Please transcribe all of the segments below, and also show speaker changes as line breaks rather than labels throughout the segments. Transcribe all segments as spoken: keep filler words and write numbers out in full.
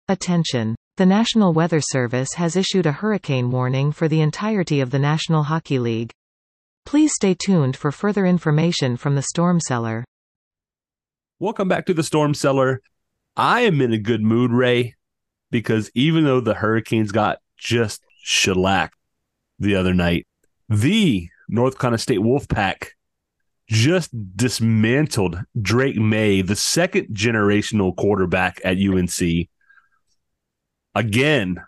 Attention! The National Weather Service has issued a hurricane warning for the entirety of the National Hockey League. Please stay tuned for further information from the Storm Cellar.
Welcome back to the Storm Cellar. I am in a good mood, Ray, because even though the Hurricanes got just shellacked the other night, the North Carolina State Wolfpack just dismantled Drake May, the second generational quarterback at U N C. Again,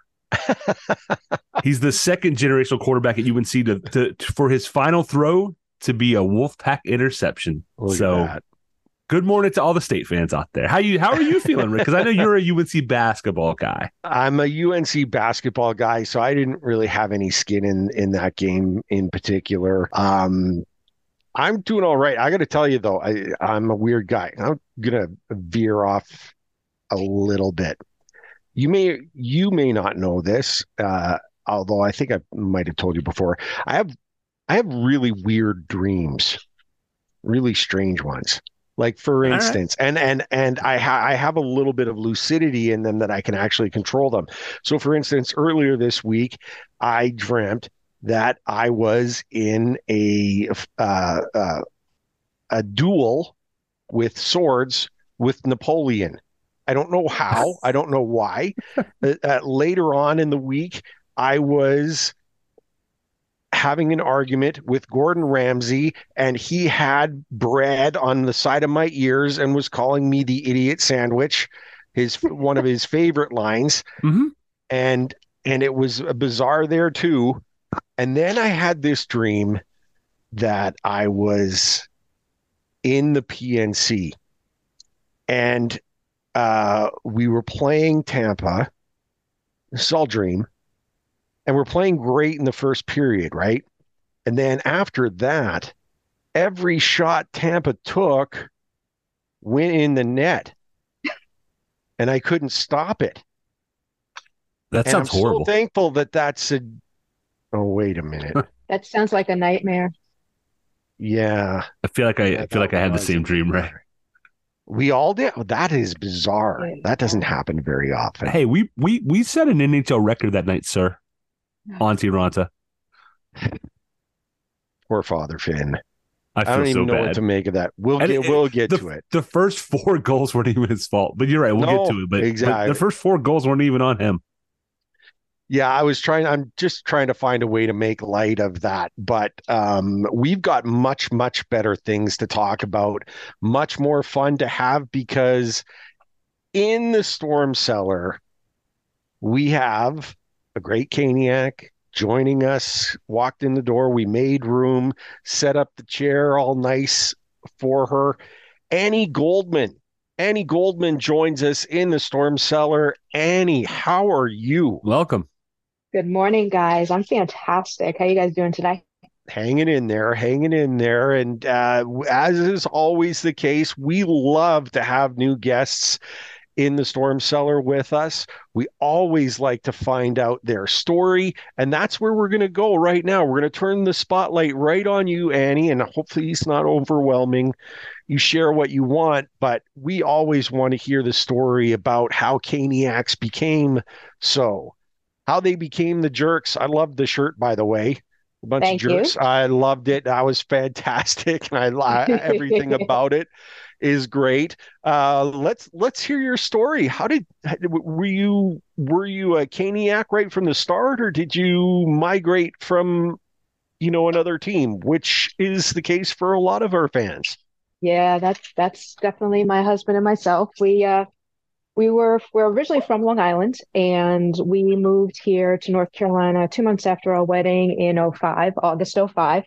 he's the second generational quarterback at U N C to, to, to for his final throw to be a Wolfpack interception.
Look
so,
at that.
Good morning to all the State fans out there. How you? How are you feeling, Rick? Because I know you're a U N C basketball guy.
I'm a U N C basketball guy, so I didn't really have any skin in in that game in particular. Um, I'm doing all right. I got to tell you though, I I'm a weird guy. I'm gonna veer off a little bit. You may you may not know this, uh, although I think I might have told you before. I have I have really weird dreams, really strange ones. Like for instance, right. and and and I ha- I have a little bit of lucidity in them that I can actually control them. So for instance, earlier this week, I dreamt that I was in a uh, uh, a duel with swords with Napoleon. I don't know how. I don't know why. uh, later on in the week, I was having an argument with Gordon Ramsay, and he had bread on the side of my ears and was calling me the idiot sandwich, his one of his favorite lines.
Mm-hmm.
And and it was bizarre there too. And then I had this dream that I was in the P N C, and uh, we were playing Tampa. This is all dream. And we're playing great in the first period, right? And then after that, every shot Tampa took went in the net. And I couldn't stop it.
That
and
sounds
I'm
horrible.
so thankful that that's a... Oh, wait a minute.
That sounds like a nightmare.
Yeah.
I feel like I,
Yeah,
I feel like I had the
was
same dream, right?
We all did. Oh, that is bizarre.
Yeah.
That doesn't happen very often.
Hey, we we we set an N H L record that night, sir. Auntie Ronta.
Poor Father Finn.
I
I,
feel
don't
so
even know
bad.
what to make of that. We'll
And
get
it-
we'll get
the,
to it.
The first four goals weren't even his fault, but you're right. We'll
No,
get to it. But,
exactly.
but the first four goals weren't even on him.
Yeah, I was trying. I'm just trying to find a way to make light of that. But um, we've got much, much better things to talk about, much more fun to have, because in the Storm Cellar, we have a great Caniac joining us, walked in the door. We made room, set up the chair all nice for her. Annie Goldman. Annie Goldman joins us in the Storm Cellar. Annie, how are you?
Welcome.
Good morning, guys. I'm fantastic. How you guys doing today?
Hanging in there, hanging in there. And uh, as is always the case, we love to have new guests in the Storm Cellar with us. We always like to find out their story, and that's where we're going to go right now. We're going to turn the spotlight right on you, Annie, and hopefully it's not overwhelming. You share what you want, but we always want to hear the story about how Caniacs became so. How they became the Jerks. I loved the shirt, by the way. A bunch
Thank
of jerks.
you.
I loved it. That was fantastic, and I, I everything about it is great. Uh, let's let's hear your story. How did were you were you a Caniac right from the start, or did you migrate from you know another team, which is the case for a lot of our fans?
Yeah, that's that's definitely my husband and myself. We uh we were we're originally from Long Island, and we moved here to North Carolina two months after our wedding in oh five, August oh five.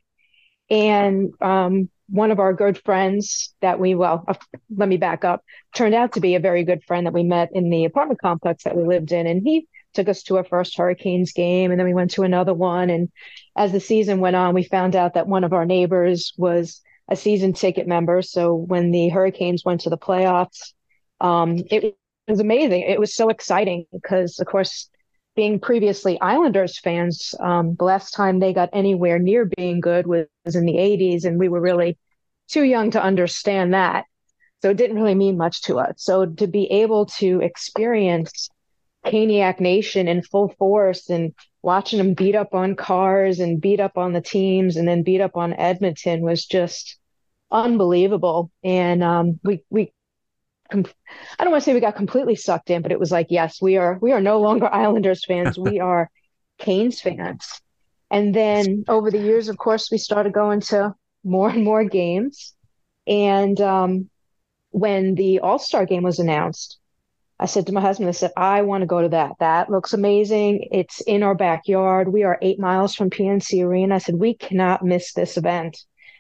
And um one of our good friends that we, well, uh, let me back up, turned out to be a very good friend that we met in the apartment complex that we lived in. And he took us to our first Hurricanes game, and then we went to another one. And as the season went on, we found out that one of our neighbors was a season ticket member. So when the Hurricanes went to the playoffs, um, it was amazing. It was so exciting because, of course, being previously Islanders fans, um, the last time they got anywhere near being good was in the eighties, and we were really too young to understand that. So it didn't really mean much to us. So to be able to experience Caniac Nation in full force, and watching them beat up on cars and beat up on the teams and then beat up on Edmonton was just unbelievable. And um, we we com- I don't want to say we got completely sucked in, but it was like, yes, we are we are no longer Islanders fans. We are Canes fans. And then over the years, of course, we started going to more and more games. And um, when the All-Star game was announced, I said to my husband, I said, I want to go to that. That looks amazing. It's in our backyard. We are eight miles from P N C Arena. I said, we cannot miss this event.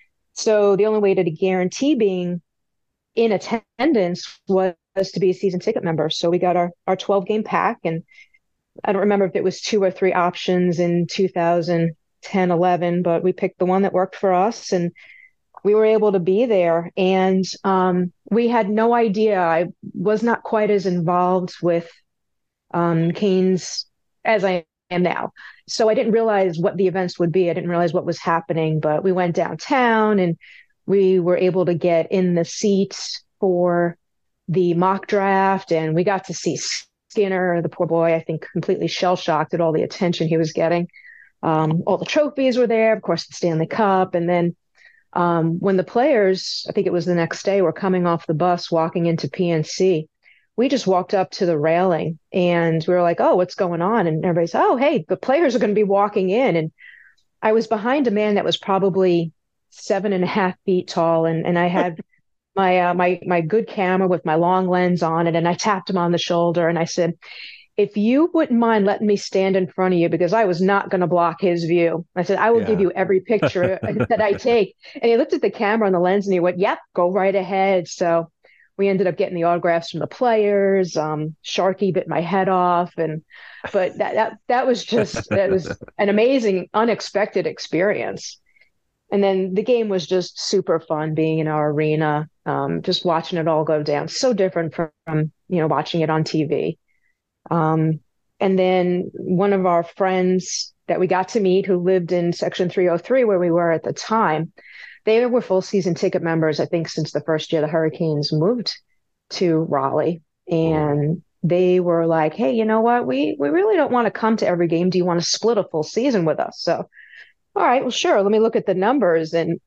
So the only way to guarantee being in attendance was to be a season ticket member. So we got our, our twelve game pack, and I don't remember if it was two or three options in two thousand ten, eleven, but we picked the one that worked for us, and we were able to be there. And um, we had no idea. I was not quite as involved with um, Canes as I am now. So I didn't realize what the events would be. I didn't realize what was happening, but we went downtown and we were able to get in the seats for the mock draft, and we got to see Skinner, the poor boy, I think completely shell-shocked at all the attention he was getting. Um, all the trophies were there, of course, the Stanley Cup. And then um, when the players, I think it was the next day, were coming off the bus, walking into P N C, we just walked up to the railing and we were like, oh, what's going on? And everybody said, oh, hey, the players are going to be walking in. And I was behind a man that was probably seven and a half feet tall. And, and I had my, uh, my, my good camera with my long lens on it. And I tapped him on the shoulder and I said, if you wouldn't mind letting me stand in front of you, because I was not going to block his view. I said, I will yeah. give you every picture that I take. And he looked at the camera on the lens and he went, yep, go right ahead. So we ended up getting the autographs from the players. Um, Sharky bit my head off. And, but that, that, that was just, that was an amazing, unexpected experience. And then the game was just super fun being in our arena, um, just watching it all go down. So different from, you know, watching it on T V. Um, and then one of our friends that we got to meet who lived in section three oh three where we were at the time, they were full season ticket members, I think, since the first year the Hurricanes moved to Raleigh. And they were like, hey, you know what? We, we really don't want to come to every game. Do you want to split a full season with us? So, all right, well, sure. Let me look at the numbers. And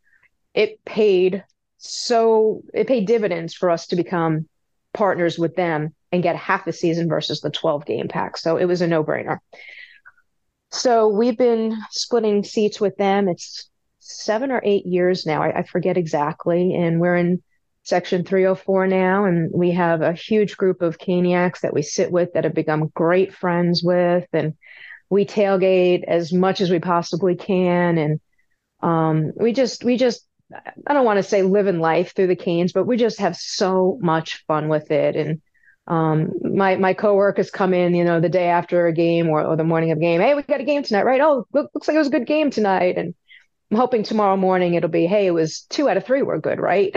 it paid so it paid dividends for us to become partners with them and get half the season versus the twelve game pack. So it was a no brainer. So we've been splitting seats with them. It's seven or eight years now. I, I forget exactly. And we're in section three oh four now. And we have a huge group of Caniacs that we sit with that have become great friends with. And we tailgate as much as we possibly can. And um, we just, we just, I don't want to say living life through the Canes, but we just have so much fun with it. And um, my my coworkers come in, you know, the day after a game or, or the morning of a game. Hey, we got a game tonight, right? Oh, look, looks like it was a good game tonight. And I'm hoping tomorrow morning it'll be, hey, it was two out of three were good, right?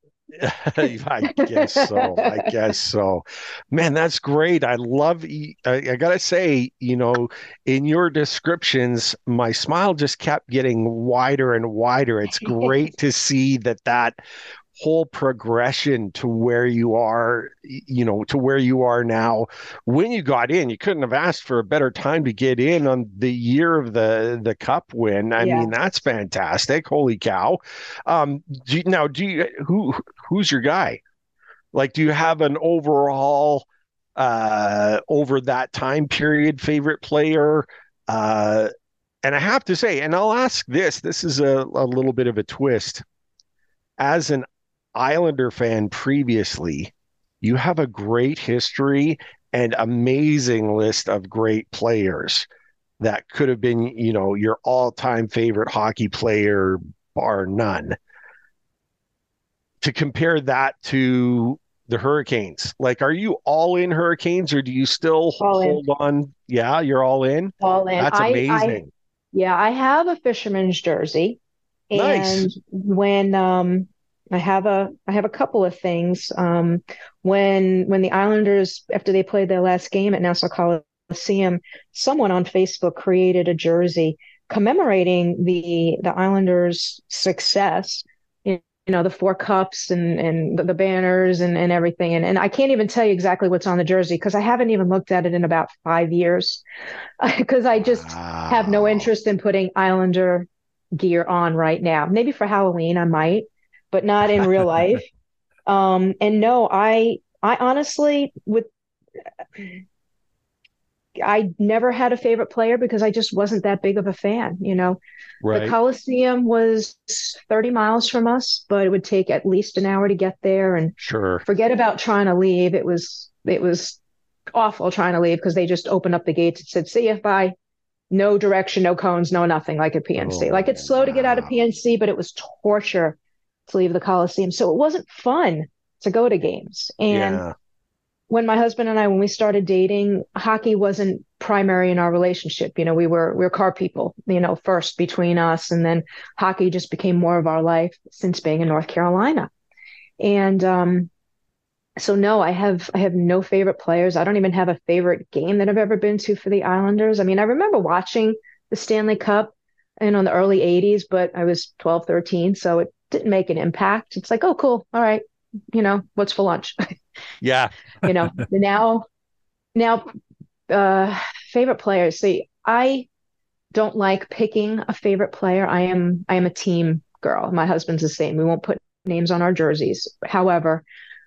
I guess so. I guess so. Man, that's great. I love, I, I got to say, you know, in your descriptions, my smile just kept getting wider and wider. It's great to see that that whole progression to where you are, you know, to where you are now. When you got in, you couldn't have asked for a better time to get in on the year of the the cup win. I yeah. mean, that's fantastic. Holy cow. Um, do you, now, do you, who who's your guy? Like, do you have an overall uh, over that time period favorite player? Uh, and I have to say, and I'll ask this, this is a, a little bit of a twist. As an Islander fan previously, you have a great history and amazing list of great players that could have been, you know, your all-time favorite hockey player, bar none. To compare that to the Hurricanes, like, are you all in Hurricanes or do you still all hold in. on? Yeah, you're all in?
All in.
That's amazing.
I, I, yeah, I have a Fisherman's jersey. And
nice.
when um I have a I have a couple of things. Um, when when the Islanders, after they played their last game at Nassau Coliseum, someone on Facebook created a jersey commemorating the the Islanders' success. You you know, the four cups and and the, the banners and, and everything. And, and I can't even tell you exactly what's on the jersey because I haven't even looked at it in about five years because I just
Wow.
have no interest in putting Islander gear on right now. Maybe for Halloween I might, but not in real life. Um, and no, I I honestly with I never had a favorite player because I just wasn't that big of a fan, you know. The
Right.
Coliseum was thirty miles from us, but it would take at least an hour to get there. And
Sure.
forget about trying to leave. It was it was awful trying to leave because they just opened up the gates and said, "See you, bye." No direction, no cones, no nothing like at P N C. Like
Oh,
it's slow to get out of
wow.
P N C, but it was torture to leave the Coliseum. So it wasn't fun to go to games. And
Yeah.
when my husband and I, when we started dating, hockey wasn't primary in our relationship. You know, we were we were car people, you know, first between us, and then hockey just became more of our life since being in North Carolina. And um, so no, I have I have no favorite players. I don't even have a favorite game that I've ever been to for the Islanders. I mean, I remember watching the Stanley Cup in on the early eighties, but I was twelve, thirteen, so it didn't make an impact. It's like, oh, cool. All right. You know, what's for lunch?
Yeah.
You know, now now uh favorite players. See, I don't like picking a favorite player. I am I am a team girl. My husband's the same. We won't put names on our jerseys. However,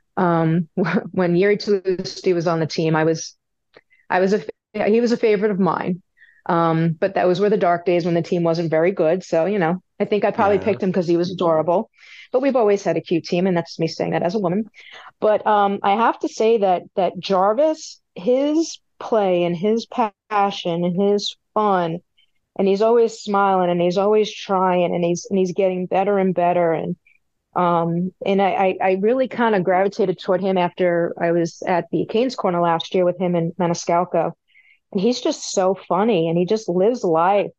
um when Yuri Tlusty was on the team, I was I was a he was a favorite of mine. Um, but that was were the dark days when the team wasn't very good. So, you know, I think I probably
Yeah.
picked him because he was adorable. But we've always had a cute team, and that's me saying that as a woman. But um, I have to say that that Jarvis, his play and his passion and his fun, and he's always smiling and he's always trying and he's and he's getting better and better. And um, and I, I really kind of gravitated toward him after I was at the Canes Corner last year with him and Maniscalco. And he's just so funny and he just lives life.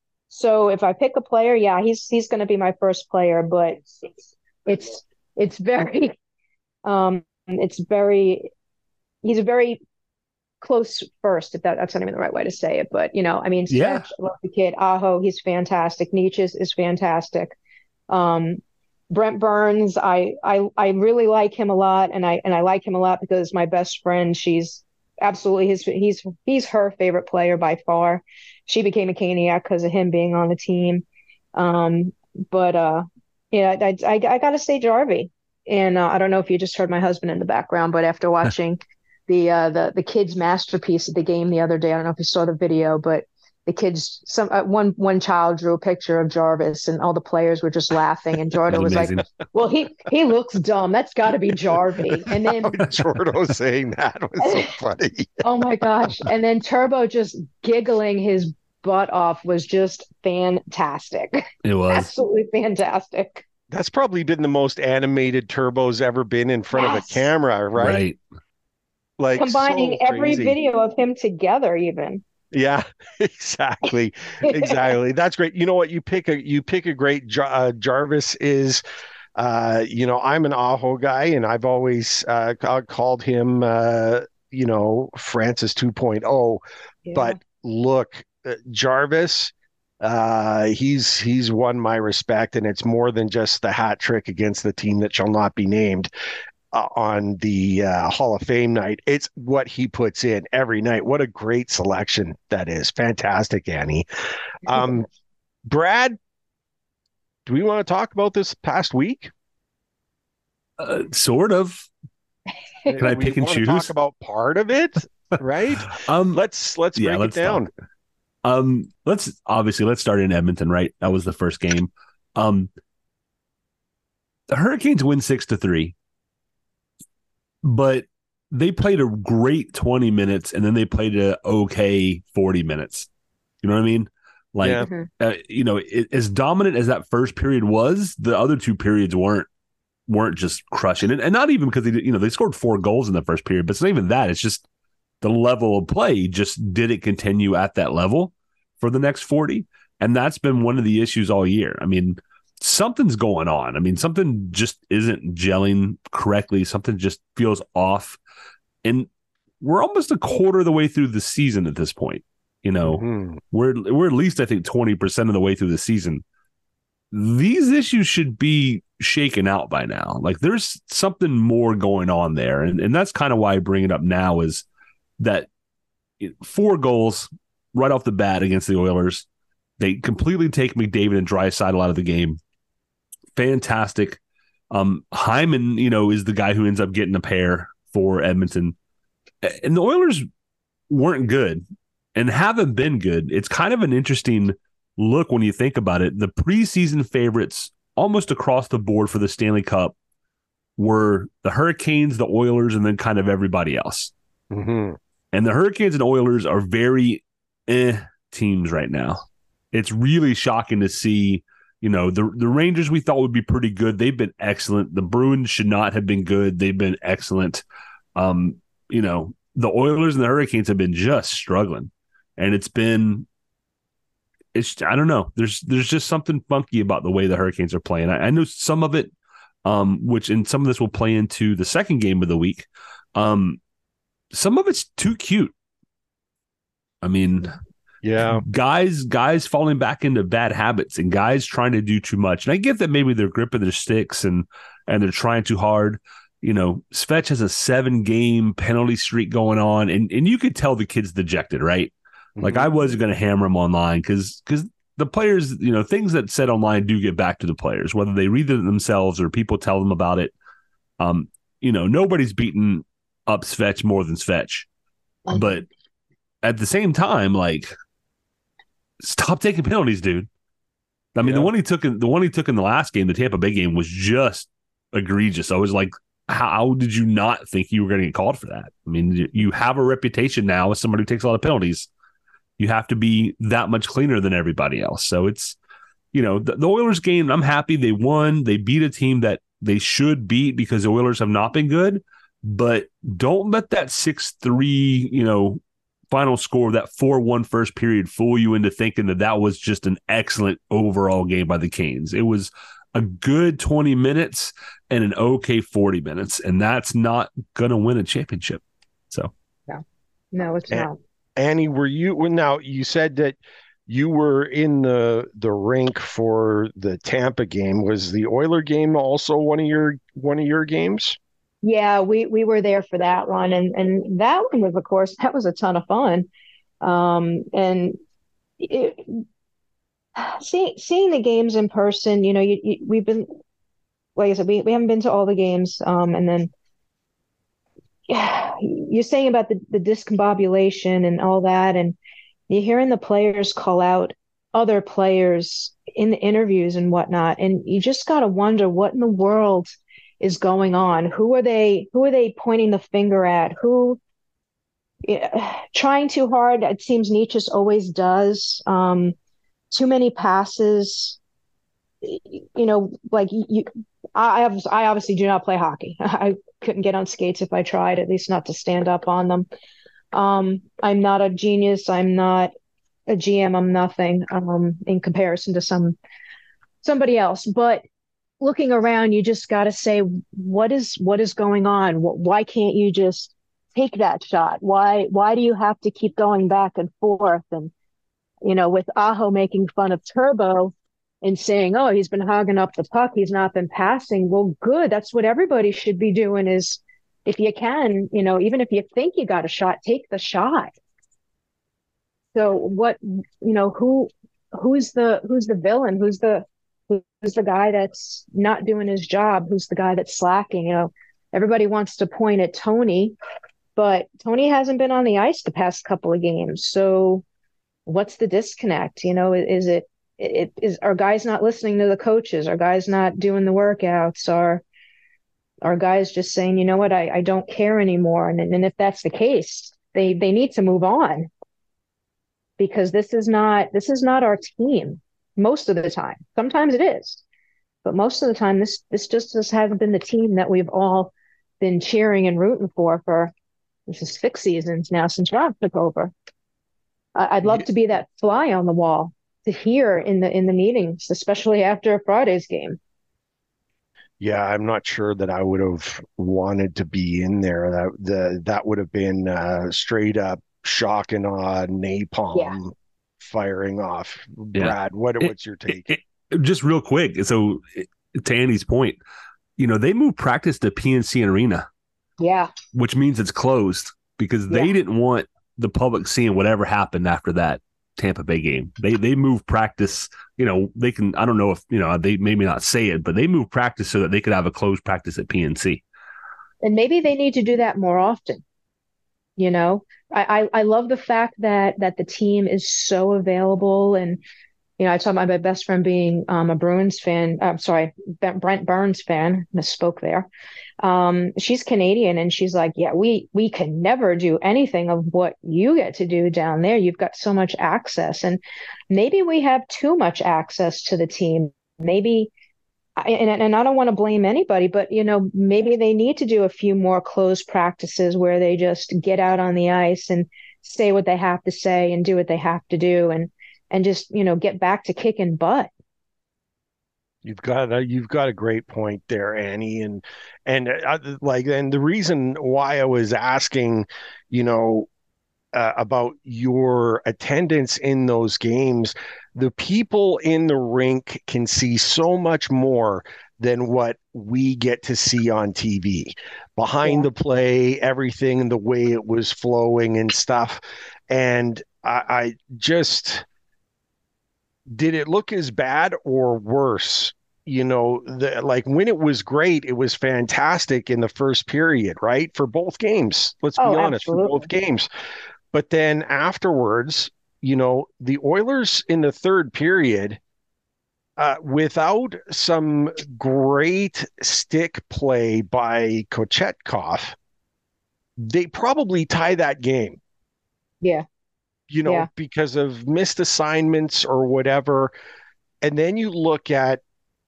So if I pick a player, yeah, he's he's going to be my first player, but it's it's it's very um it's very he's a very close first, if that, that's not even the right way to say it. But you know, I mean,
Yeah.
Serge, I love the kid. Aho, he's fantastic. Nietzsche is, is fantastic. Um, Brent Burns, I I I really like him a lot, and I and I like him a lot because my best friend, she's absolutely his he's he's her favorite player by far. She became a Caniac because of him being on the team. Um, but uh, yeah, I I, I got to say Jarvie, and uh, I don't know if you just heard my husband in the background, but after watching the uh, the the kids' masterpiece at the game the other day, I don't know if you saw the video, but the kids, some uh, one one child drew a picture of Jarvis, and all the players were just laughing. And Jordan was
amazing.
like, "Well, he he looks dumb. That's got to be Jarvie." And then
Jordo saying that was so funny.
oh my gosh! And then Turbo just giggling his butt off was just fantastic.
It was.
Absolutely fantastic.
That's probably been the most animated Turbo's ever been in front
Yes.
of a camera, right?
Right.
Like
Combining
so
every
crazy.
video of him together, even.
Yeah, exactly. Exactly. That's great. You know what? You pick a you pick a great Jar- uh, Jarvis is uh you know, I'm an Aho guy and I've always uh ca- called him uh you know, Francis 2.0,
Yeah.
but look, uh, Jarvis uh he's he's won my respect, and it's more than just the hat trick against the team that shall not be named uh, on the uh, Hall of Fame night. It's what he puts in every night. What a great selection that is. Fantastic, Annie. Um, Brad, do we want to talk about this past week?
Uh, sort of. Can I
We
pick and
want to
choose?
talk about part of it, right?
Um,
Let's let's
yeah,
break
let's
it down.
talk. Um, let's obviously let's start in Edmonton, right? That was the first game. Um, the Hurricanes win six to three, but they played a great twenty minutes, and then they played a okay forty minutes. You know what I mean? Like,
Yeah.
Mhm.
uh, you know, it, as dominant as that first period was, the other two periods weren't weren't just crushing, and, and not even because they did, you know, they scored four goals in the first period, but it's not even that. It's just the level of play just didn't continue at that level for the next forty. And that's been one of the issues all year. I mean, something's going on. I mean, something just isn't gelling correctly. Something just feels off. And we're almost a quarter of the way through the season at this point. You know,
Mhm.
we're we're at least, I think, twenty percent of the way through the season. These issues should be shaken out by now. Like there's something more going on there. And, and that's kind of why I bring it up now is that four goals right off the bat against the Oilers. They completely take McDavid and Draisaitl out of the game. Fantastic. Um, Hyman, you know, is the guy who ends up getting a pair for Edmonton. And the Oilers weren't good and haven't been good. It's kind of an interesting look when you think about it. The preseason favorites almost across the board for the Stanley Cup were the Hurricanes, the Oilers, and then kind of everybody else.
Mm-hmm.
And the Hurricanes and Oilers are very eh teams right now. It's really shocking to see, you know, the, the Rangers we thought would be pretty good. They've been excellent. The Bruins should not have been good. They've been excellent. Um, you know, the Oilers and the Hurricanes have been just struggling. And it's been, it's, I don't know. There's, there's just something funky about the way the Hurricanes are playing. I, I know some of it, um, which, and some of this will play into the second game of the week. Um, some of it's too cute. I mean,
yeah,
guys, guys falling back into bad habits and guys trying to do too much. And I get that maybe they're gripping their sticks and, and they're trying too hard. You know, Svetch has a seven game penalty streak going on, and, and you could tell the kid's dejected, right? Mm-hmm. Like I wasn't going to hammer him online because, because the players, you know, things that said online do get back to the players, whether they read it themselves or people tell them about it. Um, you know, nobody's beaten up Svetch more than Svetch, but at the same time, like, stop taking penalties, dude. I mean, yeah. the one he took in the one he took in the last game, the Tampa Bay game, was just egregious. I was like, how did you not think you were going to get called for that? I mean, you have a reputation now as somebody who takes a lot of penalties. You have to be that much cleaner than everybody else. So it's, you know, the, the Oilers game, I'm happy they won. They beat a team that they should beat because the Oilers have not been good. But don't let that six three, you know, final score, that four one first period, fool you into thinking that that was just an excellent overall game by the Canes. It was a good twenty minutes and an okay forty minutes, and that's not going to win a championship. So,
no, no, it's
and,
not.
Annie, were you well, now you said that you were in the the rink for the Tampa game. Was the Oiler game also one of your one of your games?
Yeah, we, we were there for that one. And, and that one was, of course, that was a ton of fun. Um, and it, see, seeing the games in person, you know, you, you, we've been, like I said, we, we haven't been to all the games. Um, and then yeah, you're saying about the, the discombobulation and all that. And you're hearing the players call out other players in the interviews and whatnot. And you just got to wonder what in the world is going on. Who are they who are they pointing the finger at? Who yeah, trying too hard, it seems Nietzsche always does. Um too many passes, you know, like you I have I obviously do not play hockey. I couldn't get on skates if I tried, at least not to stand up on them. um I'm not a genius, I'm not a G M, I'm nothing um in comparison to some somebody else, but looking around, you just got to say, what is what is going on? Why can't you just take that shot? Why why do you have to keep going back and forth? And, you know, with Aho making fun of Turbo and saying, oh, he's been hogging up the puck, he's not been passing. Well, good. That's what everybody should be doing is, if you can, you know, even if you think you got a shot, take the shot. So what, you know, who who's the who's the villain? Who's the Who's the guy that's not doing his job? Who's the guy that's slacking? You know, everybody wants to point at Tony, but Tony hasn't been on the ice the past couple of games. So what's the disconnect? You know, is it, it is, are guys not listening to the coaches? Are guys not doing the workouts? Are, are guys just saying, you know what, I, I don't care anymore? And, and if that's the case, they, they need to move on, because this is not, this is not our team. Most of the time. Sometimes it is, but most of the time, this this just, just hasn't been the team that we've all been cheering and rooting for for this is six seasons now since Rob took over. I, I'd love to be that fly on the wall to hear in the in the meetings, especially after Friday's game.
Yeah, I'm not sure that I would have wanted to be in there. That the that would have been uh, straight up shock and awe, napalm. Yeah. Firing off. Brad, yeah. what what's your take?
It, it, just real quick. So to Andy's point, you know, they moved practice to P N C Arena,
Yeah.
which means it's closed because they
Yeah.
didn't want the public seeing whatever happened after that Tampa Bay game. They they moved practice, you know, they can, I don't know if, you know, they maybe not say it, but they moved practice so that they could have a closed practice at P N C.
And maybe they need to do that more often. You know, I, I, I love the fact that that the team is so available. And, you know, I talk about my best friend being um, a Bruins fan. I'm sorry, Brent Burns fan. Misspoke there. Um, she's Canadian, and she's like, yeah, we we can never do anything of what you get to do down there. You've got so much access, and maybe we have too much access to the team. Maybe. And, and I don't want to blame anybody, but, you know, maybe they need to do a few more closed practices where they just get out on the ice and say what they have to say and do what they have to do, and and just, you know, get back to kicking butt.
You've got a, you've got a great point there, Annie, and and uh, like and the reason why I was asking, you know, uh, about your attendance in those games, the people in the rink can see so much more than what we get to see on T V. Behind
Yeah.
the play, everything, the way it was flowing and stuff, and I, I just. Did it look as bad or worse? You know, the, like when it was great, it was fantastic in the first period, right? For both games. Let's be
Oh,
honest, for
absolutely.
both games. But then afterwards, you know, the Oilers in the third period, uh, without some great stick play by Kochetkov, they probably tie that game,
Yeah.
you know,
Yeah.
because of missed assignments or whatever. And then you look at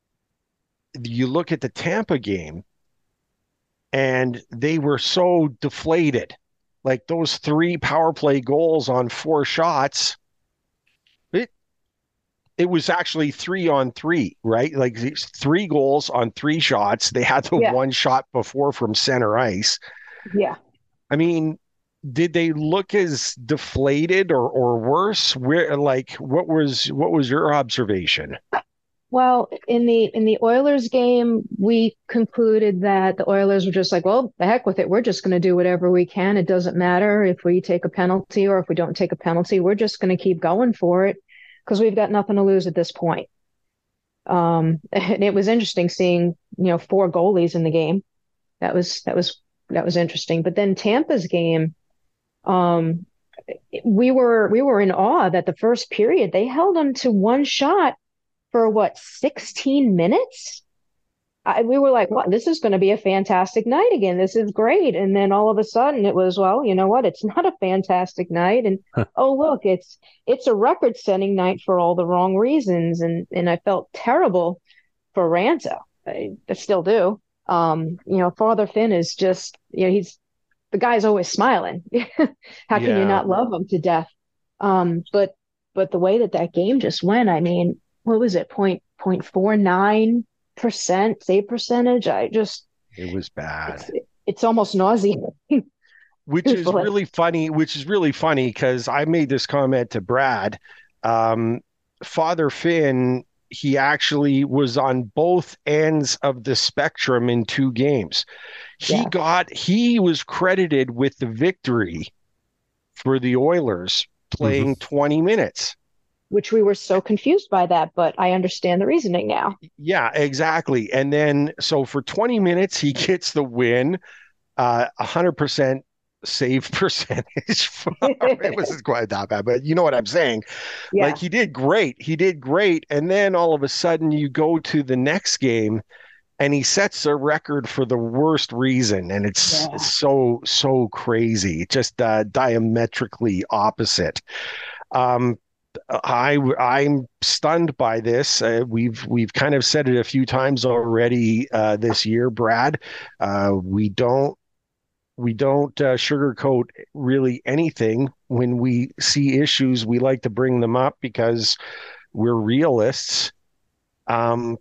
you look at the Tampa game, and they were so deflated. Like those three power play goals on four shots, it it was actually three on three, right? Like three goals on three shots. They had the
Yeah.
one shot before from center ice.
Yeah.
I mean, did they look as deflated or or worse? Where like what was what was your observation?
Well, in the in the Oilers game, we concluded that the Oilers were just like, well, the heck with it. We're just going to do whatever we can. It doesn't matter if we take a penalty or if we don't take a penalty. We're just going to keep going for it because we've got nothing to lose at this point. Um, and it was interesting seeing, you know, four goalies in the game. That was that was that was interesting. But then Tampa's game, um, we were we were in awe that the first period they held them to one shot for what, sixteen minutes? I, we were like, well, this is going to be a fantastic night again. This is great. And then all of a sudden it was, well, you know what? It's not a fantastic night. And oh, look, it's it's a record setting night for all the wrong reasons. And and I felt terrible for Ranta. I, I still do. Um, you know, Father Finn is just, you know, he's the guy's always smiling. How can you
Yeah.
not love him to death? Um, but but the way that that game just went, I mean, what was it? Point point four nine percent save percentage. I just
It was bad.
it's, it's almost nauseating.
Which is
Truthfully.
really funny, which is really funny because I made this comment to Brad. Um, Father Finn, he actually was on both ends of the spectrum in two games. He
Yeah.
got he was credited with the victory for the Oilers playing twenty minutes.
Which we were so confused by that, but I understand the reasoning now.
Yeah, exactly. And then so for twenty minutes he gets the win, uh one hundred percent save percentage. It wasn't quite that bad, but you know what I'm saying.
Yeah.
Like he did great. He did great. And then all of a sudden you go to the next game and he sets a record for the worst reason. And it's,
Yeah.
it's so, so crazy. Just uh, diametrically opposite. Um, I I'm stunned by this. Uh, we've we've kind of said it a few times already uh, this year, Brad. Uh, we don't we don't uh, sugarcoat really anything. When we see issues, we like to bring them up because we're realists. Um,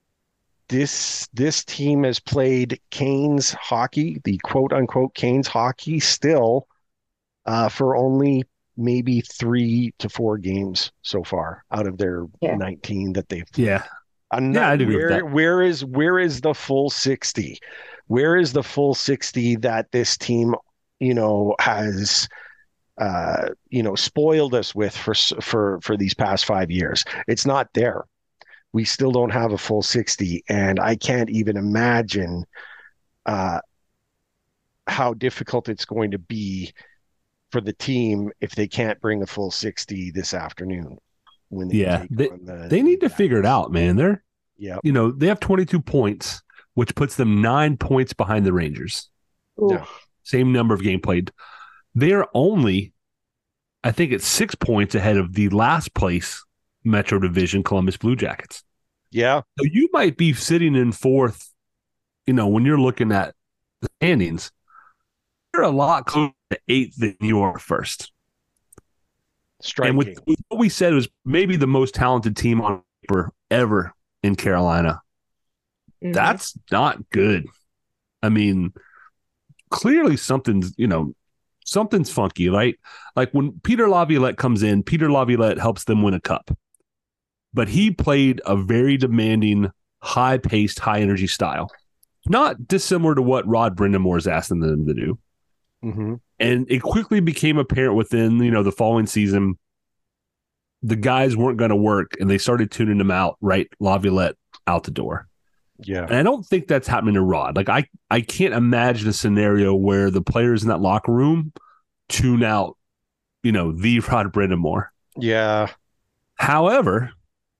this this team has played Canes hockey, the quote unquote Canes hockey, still uh, for only maybe three to four games so far out of their
Yeah.
nineteen that they've played.
Yeah.
I'm
Yeah,
not,
I'd agree with
where
that.
where is where is the full sixty? Where is the full sixty that this team, you know, has uh, you know, spoiled us with for for for these past five years? It's not there. We still don't have a full sixty, and I can't even imagine uh, how difficult it's going to be for the team if they can't bring a full sixty this afternoon when they
Yeah,
take
they,
on the
they need to figure it
Jackets.
out, man. They're,
Yeah.
you know, they have twenty-two points, which puts them nine points behind the Rangers.
Ooh.
Yeah.
Same number of game played. They're only, I think it's six points ahead of the last place Metro Division Columbus Blue Jackets.
Yeah.
So you might be sitting in fourth, you know, when you're looking at the standings, you're a lot closer to eighth than you are first.
Striking.
And with, with what we said, it was maybe the most talented team on paper ever in Carolina.
Mhm.
That's not good. I mean, clearly something's, you know, something's funky, right? Like when Peter Laviolette comes in, Peter Laviolette helps them win a cup. But he played a very demanding, high-paced, high-energy style. Not dissimilar to what Rod Brindamore is asking them to do.
Mm-hmm.
And it quickly became apparent within, you know, the following season, the guys weren't going to work, and they started tuning them out, right? Laviolette out the door.
Yeah.
And I don't think that's happening to Rod. Like, I, I can't imagine a scenario where the players in that locker room tune out, you know, the Rod Brindamore.
Yeah.
However,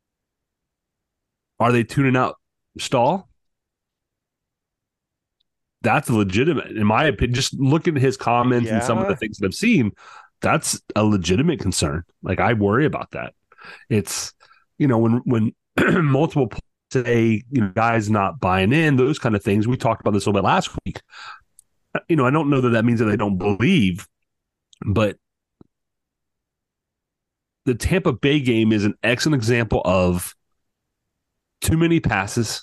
are they tuning out Stahl? That's legitimate, in my opinion. Just looking at his comments and some of the
Yeah.
things that I've seen, that's a legitimate concern. Like, I worry about that. It's, you know, when when multiple players say, you know, guys not buying in, those kind of things. We talked about this a little bit last week. You know, I don't know that that means that they don't believe, but the Tampa Bay game is an excellent example of too many passes.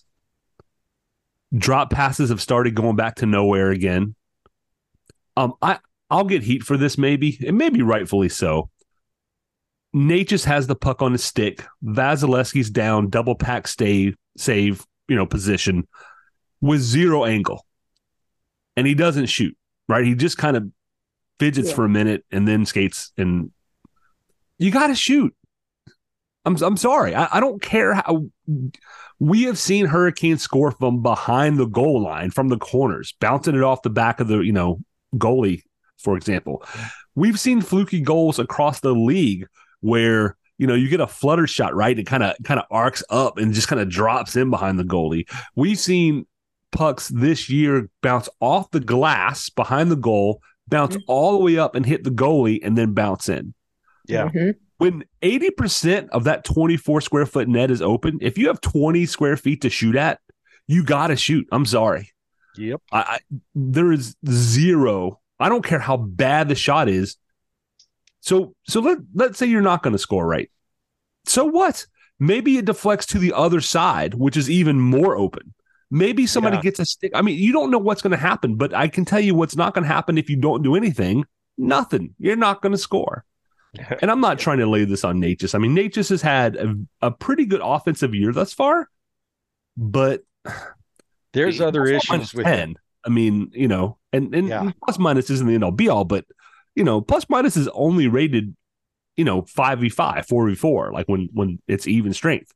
Drop passes have started going back to nowhere again. Um, I I'll get heat for this, maybe, and maybe rightfully so. Natchez has the puck on his stick. Vasilevsky's down, double pack stay save, you know, position with zero angle, and he doesn't shoot. Right, he just kind of fidgets
Yeah.
for a minute and then skates. And you got to shoot. I'm I'm sorry. I, I don't care how. We have seen Hurricanes score from behind the goal line, from the corners, bouncing it off the back of the, you know, goalie, for example. We've seen fluky goals across the league where, you know, you get a flutter shot, right? It kind of kind of arcs up and just kind of drops in behind the goalie. We've seen pucks this year bounce off the glass behind the goal, bounce
Mhm.
all the way up and hit the goalie and then bounce in.
Yeah.
Mhm.
When eighty percent of that twenty-four square foot net is open, if you have twenty square feet to shoot at, you got to shoot. I'm sorry.
Yep.
I, I there is zero. I don't care how bad the shot is. So so let let's say you're not going to score right. So what? Maybe it deflects to the other side, which is even more open. Maybe somebody
Yeah.
gets a stick. I mean, you don't know what's going to happen, but I can tell you what's not going to happen if you don't do anything. Nothing. You're not going to score. And I'm not trying to lay this on Natchez. I mean, Natchez has had a, a pretty good offensive year thus far, but
There's other
plus minus
issues with
ten.
it.
I mean, you know, and, and
Yeah.
plus minus isn't the end all be all, but, you know, plus minus is only rated, you know, five v five, four v four, like when, when it's even strength.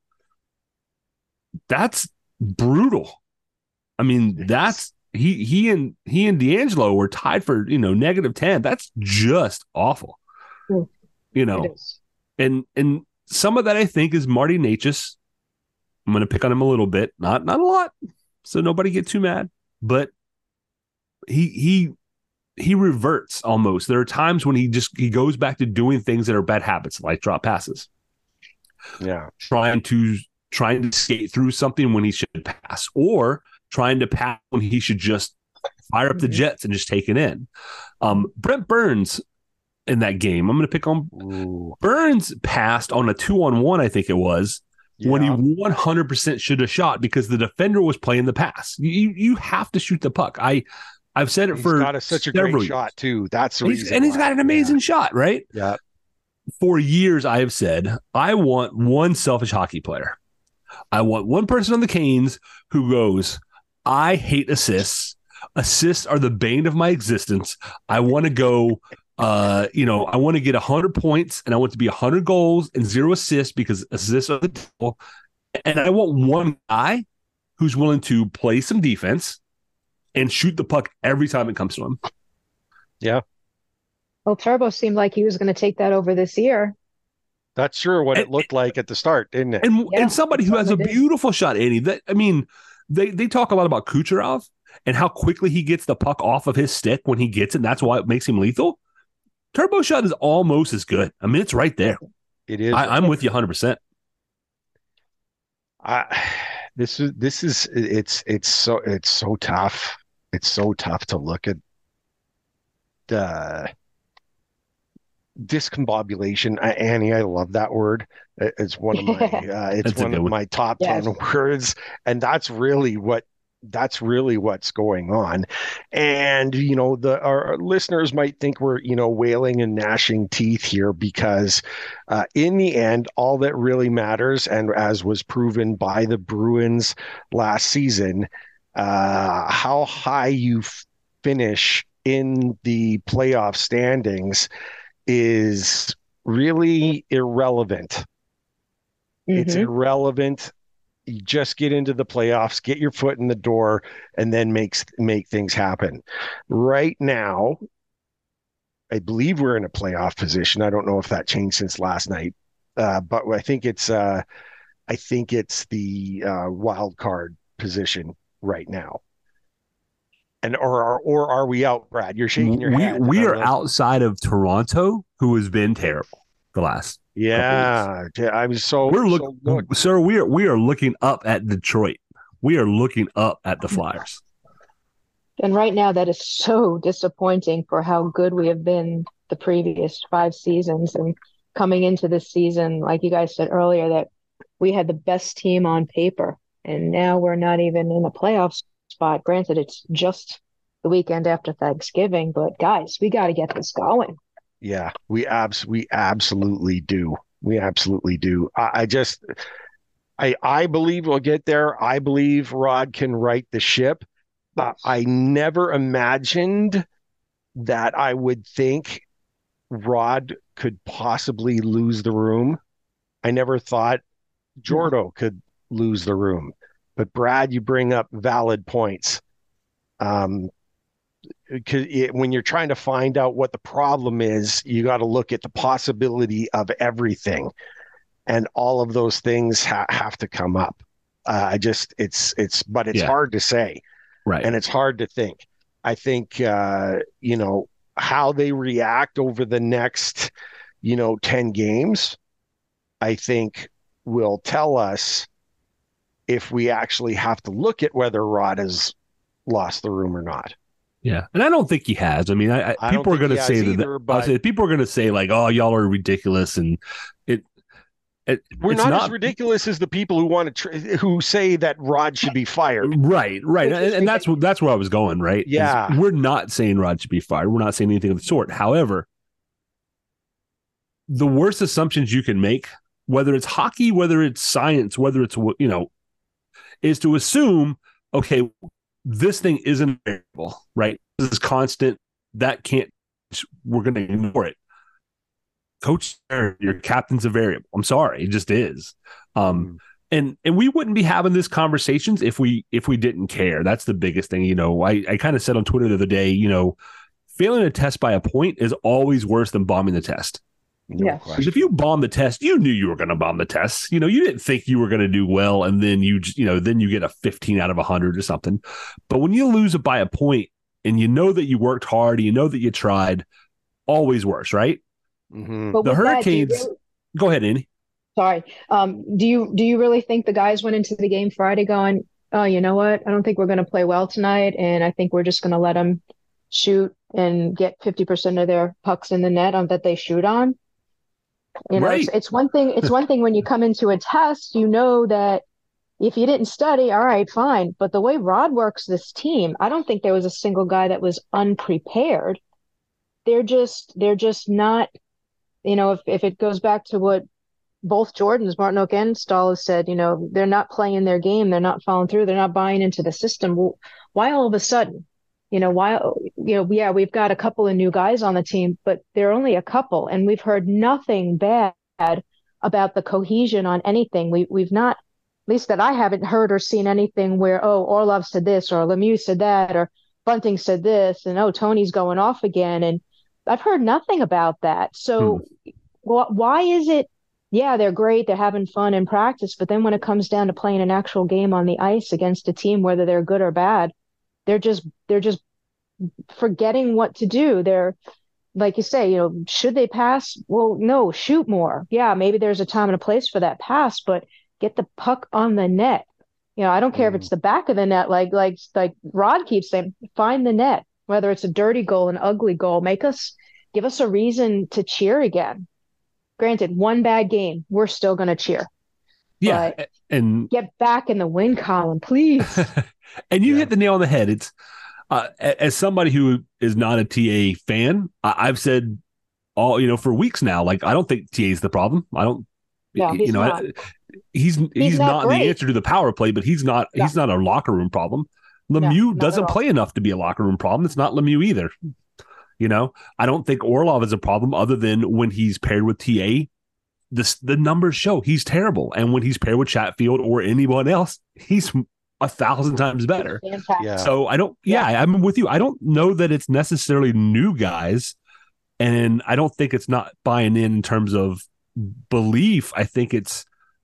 That's brutal. I mean, that's he he and he and D'Angelo were tied for, you know, negative ten. That's just awful.
Mm.
You
It
know,
is.
and and some of that I think is Marty Natchez. I'm going to pick on him a little bit, not not a lot, so nobody get too mad. But he he he reverts almost. There are times when he just he goes back to doing things that are bad habits, like drop passes,
Yeah.
trying to trying to skate through something when he should pass, or trying to pass when he should just fire up the
Mhm.
jets and just take it in. Um, Brent Burns in that game, I'm going to pick on
Ooh.
Burns passed on a two on one, I think it was, when he
Yeah.
one hundred percent should have shot because the defender was playing the pass. You you have to shoot the puck. I I've said it
He's
for
got a, such a
several
great
years.
shot too. That's the
He's-
reason.
and he's
why.
got an amazing shot, right?
Yeah.
For years, I have said I want one selfish hockey player. I want one person on the Canes who goes, I hate assists. Assists are the bane of my existence. I want to go, uh, you know, I want to get one hundred points, and I want to be one hundred goals and zero assists because assists are the devil. And I want one guy who's willing to play some defense and shoot the puck every time it comes to him.
Yeah.
Well, Turbo seemed like he was going to take that over this year.
That's sure what
and,
it looked like at the start, didn't it?
And,
yeah,
and somebody who has a
did.
beautiful shot, Andy. That I mean, they, they talk a lot about Kucherov and how quickly he gets the puck off of his stick when he gets it, and that's why it makes him lethal. Turbo shot is almost as good. I mean, it's right there.
It is.
I, I'm with you one hundred percent.
I, this is this is it's it's so it's so tough. It's so tough to look at the discombobulation. Uh, Annie, I love that word. It's one of my uh, it's
That's
one of
one.
my top
yes.
ten words, and that's really what that's really what's going on. And you know, the our listeners might think we're you know wailing and gnashing teeth here because uh, in the end, all that really matters, and as was proven by the Bruins last season, uh, how high you f- finish in the playoff standings is really irrelevant. Mm-hmm. It's irrelevant. You just get into the playoffs, get your foot in the door, and then makes make things happen. Right now, I believe we're in a playoff position. I don't know if that changed since last night, uh, but I think it's uh, I think it's the uh, wild card position right now. And or or are we out, Brad? You're shaking your
we,
head.
We are outside of Toronto, who has been terrible the last.
Yeah, I'm so.
We're
so
look,
look.
sir. We are we are looking up at Detroit. We are looking up at the Flyers.
And right now, that is so disappointing for how good we have been the previous five seasons. And coming into this season, like you guys said earlier, that we had the best team on paper, and now we're not even in a playoff spot. Granted, it's just the weekend after Thanksgiving, but guys, we got to get this going.
Yeah, we abs we absolutely do. We absolutely do. I, I just, I I believe we'll get there. I believe Rod can right the ship. Uh, I never imagined that I would think Rod could possibly lose the room. I never thought Jordo could lose the room. But Brad, you bring up valid points. Um, because when you're trying to find out what the problem is, you got to look at the possibility of everything, and all of those things ha- have to come up. Uh, I just, it's, it's, but it's
Yeah.
hard to say,
right?
And it's hard to think. I think, uh, you know, how they react over the next, you know, ten games, I think will tell us if we actually have to look at whether Rod has lost the room or not.
Yeah, and I don't think he has. I mean, I, I,
I
people are going to say
either,
that.
But...
Say, people are going to say like, "Oh, y'all are ridiculous," and it. it
We're not,
not
as ridiculous as the people who want to tr- who say that Rod should be fired.
Right, right, and, and that's what that's where I was going. Right?
Yeah,
Is we're not saying Rod should be fired. We're not saying anything of the sort. However, the worst assumptions you can make, whether it's hockey, whether it's science, whether it's you know, is to assume, okay, this thing isn't variable, right? This is constant. That can't, we're going to ignore it. Coach, your captain's a variable. I'm sorry. It just is. Um, and, and we wouldn't be having these conversations if we, if we didn't care. That's the biggest thing. You know, I, I kind of said on Twitter the other day, you know, failing a test by a point is always worse than bombing the test.
No
yeah.
question.
Because if you bomb the test, you knew you were going to bomb the test. You know, you didn't think you were going to do well, and then you, you know, then you get a fifteen out of one hundred or something. But when you lose it by a point, and you know that you worked hard, and you know that you tried, always worse, right?
Mm-hmm.
But
the Hurricanes.
That, really,
go ahead, Andy.
Sorry. Um, do you do you really think the guys went into the game Friday going, "Oh, you know what? I don't think we're going to play well tonight, and I think we're just going to let them shoot and get fifty percent of their pucks in the net on that they shoot on"? You know,
right.
it's, it's one thing. It's one thing when you come into a test, you know that if you didn't study, all right, fine. But the way Rod works this team, I don't think there was a single guy that was unprepared. They're just, they're just not. You know, if if it goes back to what both Jordans, Martin Oak and Stahl, has said, you know, they're not playing their game. They're not following through. They're not buying into the system. Well, why all of a sudden? You know, why, you know, yeah, we've got a couple of new guys on the team, but they're only a couple, and we've heard nothing bad about the cohesion on anything. We, we've not, at least that I haven't heard or seen anything where, oh, Orlov said this, or Lemieux said that, or Bunting said this, and oh, Tony's going off again. And I've heard nothing about that. So
Hmm.
wh- why is it, yeah, they're great, they're having fun in practice, but then when it comes down to playing an actual game on the ice against a team, whether they're good or bad, they're just they're just forgetting what to do. They're, like you say, you know, should they pass? Well, no, shoot more. Yeah, maybe there's a time and a place for that pass, but get the puck on the net. You know, I don't care if
Mm.
it's the back of the net, like like like Rod keeps saying, find the net, whether it's a dirty goal, an ugly goal, make us give us a reason to cheer again. Granted, one bad game, we're still going to cheer,
Yeah,
but
and
get back in the win column, please.
and you
Yeah.
hit the nail on the head. It's uh, a- as somebody who is not a T A fan, I- I've said all you know for weeks now. Like I don't think T A is the problem. I don't.
No,
You
he's
know,
not.
he's he's,
not
not the
great.
answer to the power play, but he's not
No.
he's not a locker room problem.
No,
Lemieux
not at
doesn't
all.
play enough to be a locker room problem. It's not Lemieux either. You know, I don't think Orlov is a problem other than when he's paired with T A. This the numbers show he's terrible, and when he's paired with Chatfield or anyone else, he's a thousand times better.
Fantastic.
Yeah.
So I don't. Yeah, I'm with you. I don't know that it's necessarily new guys, and I don't think it's not buying in in terms of belief. I think it's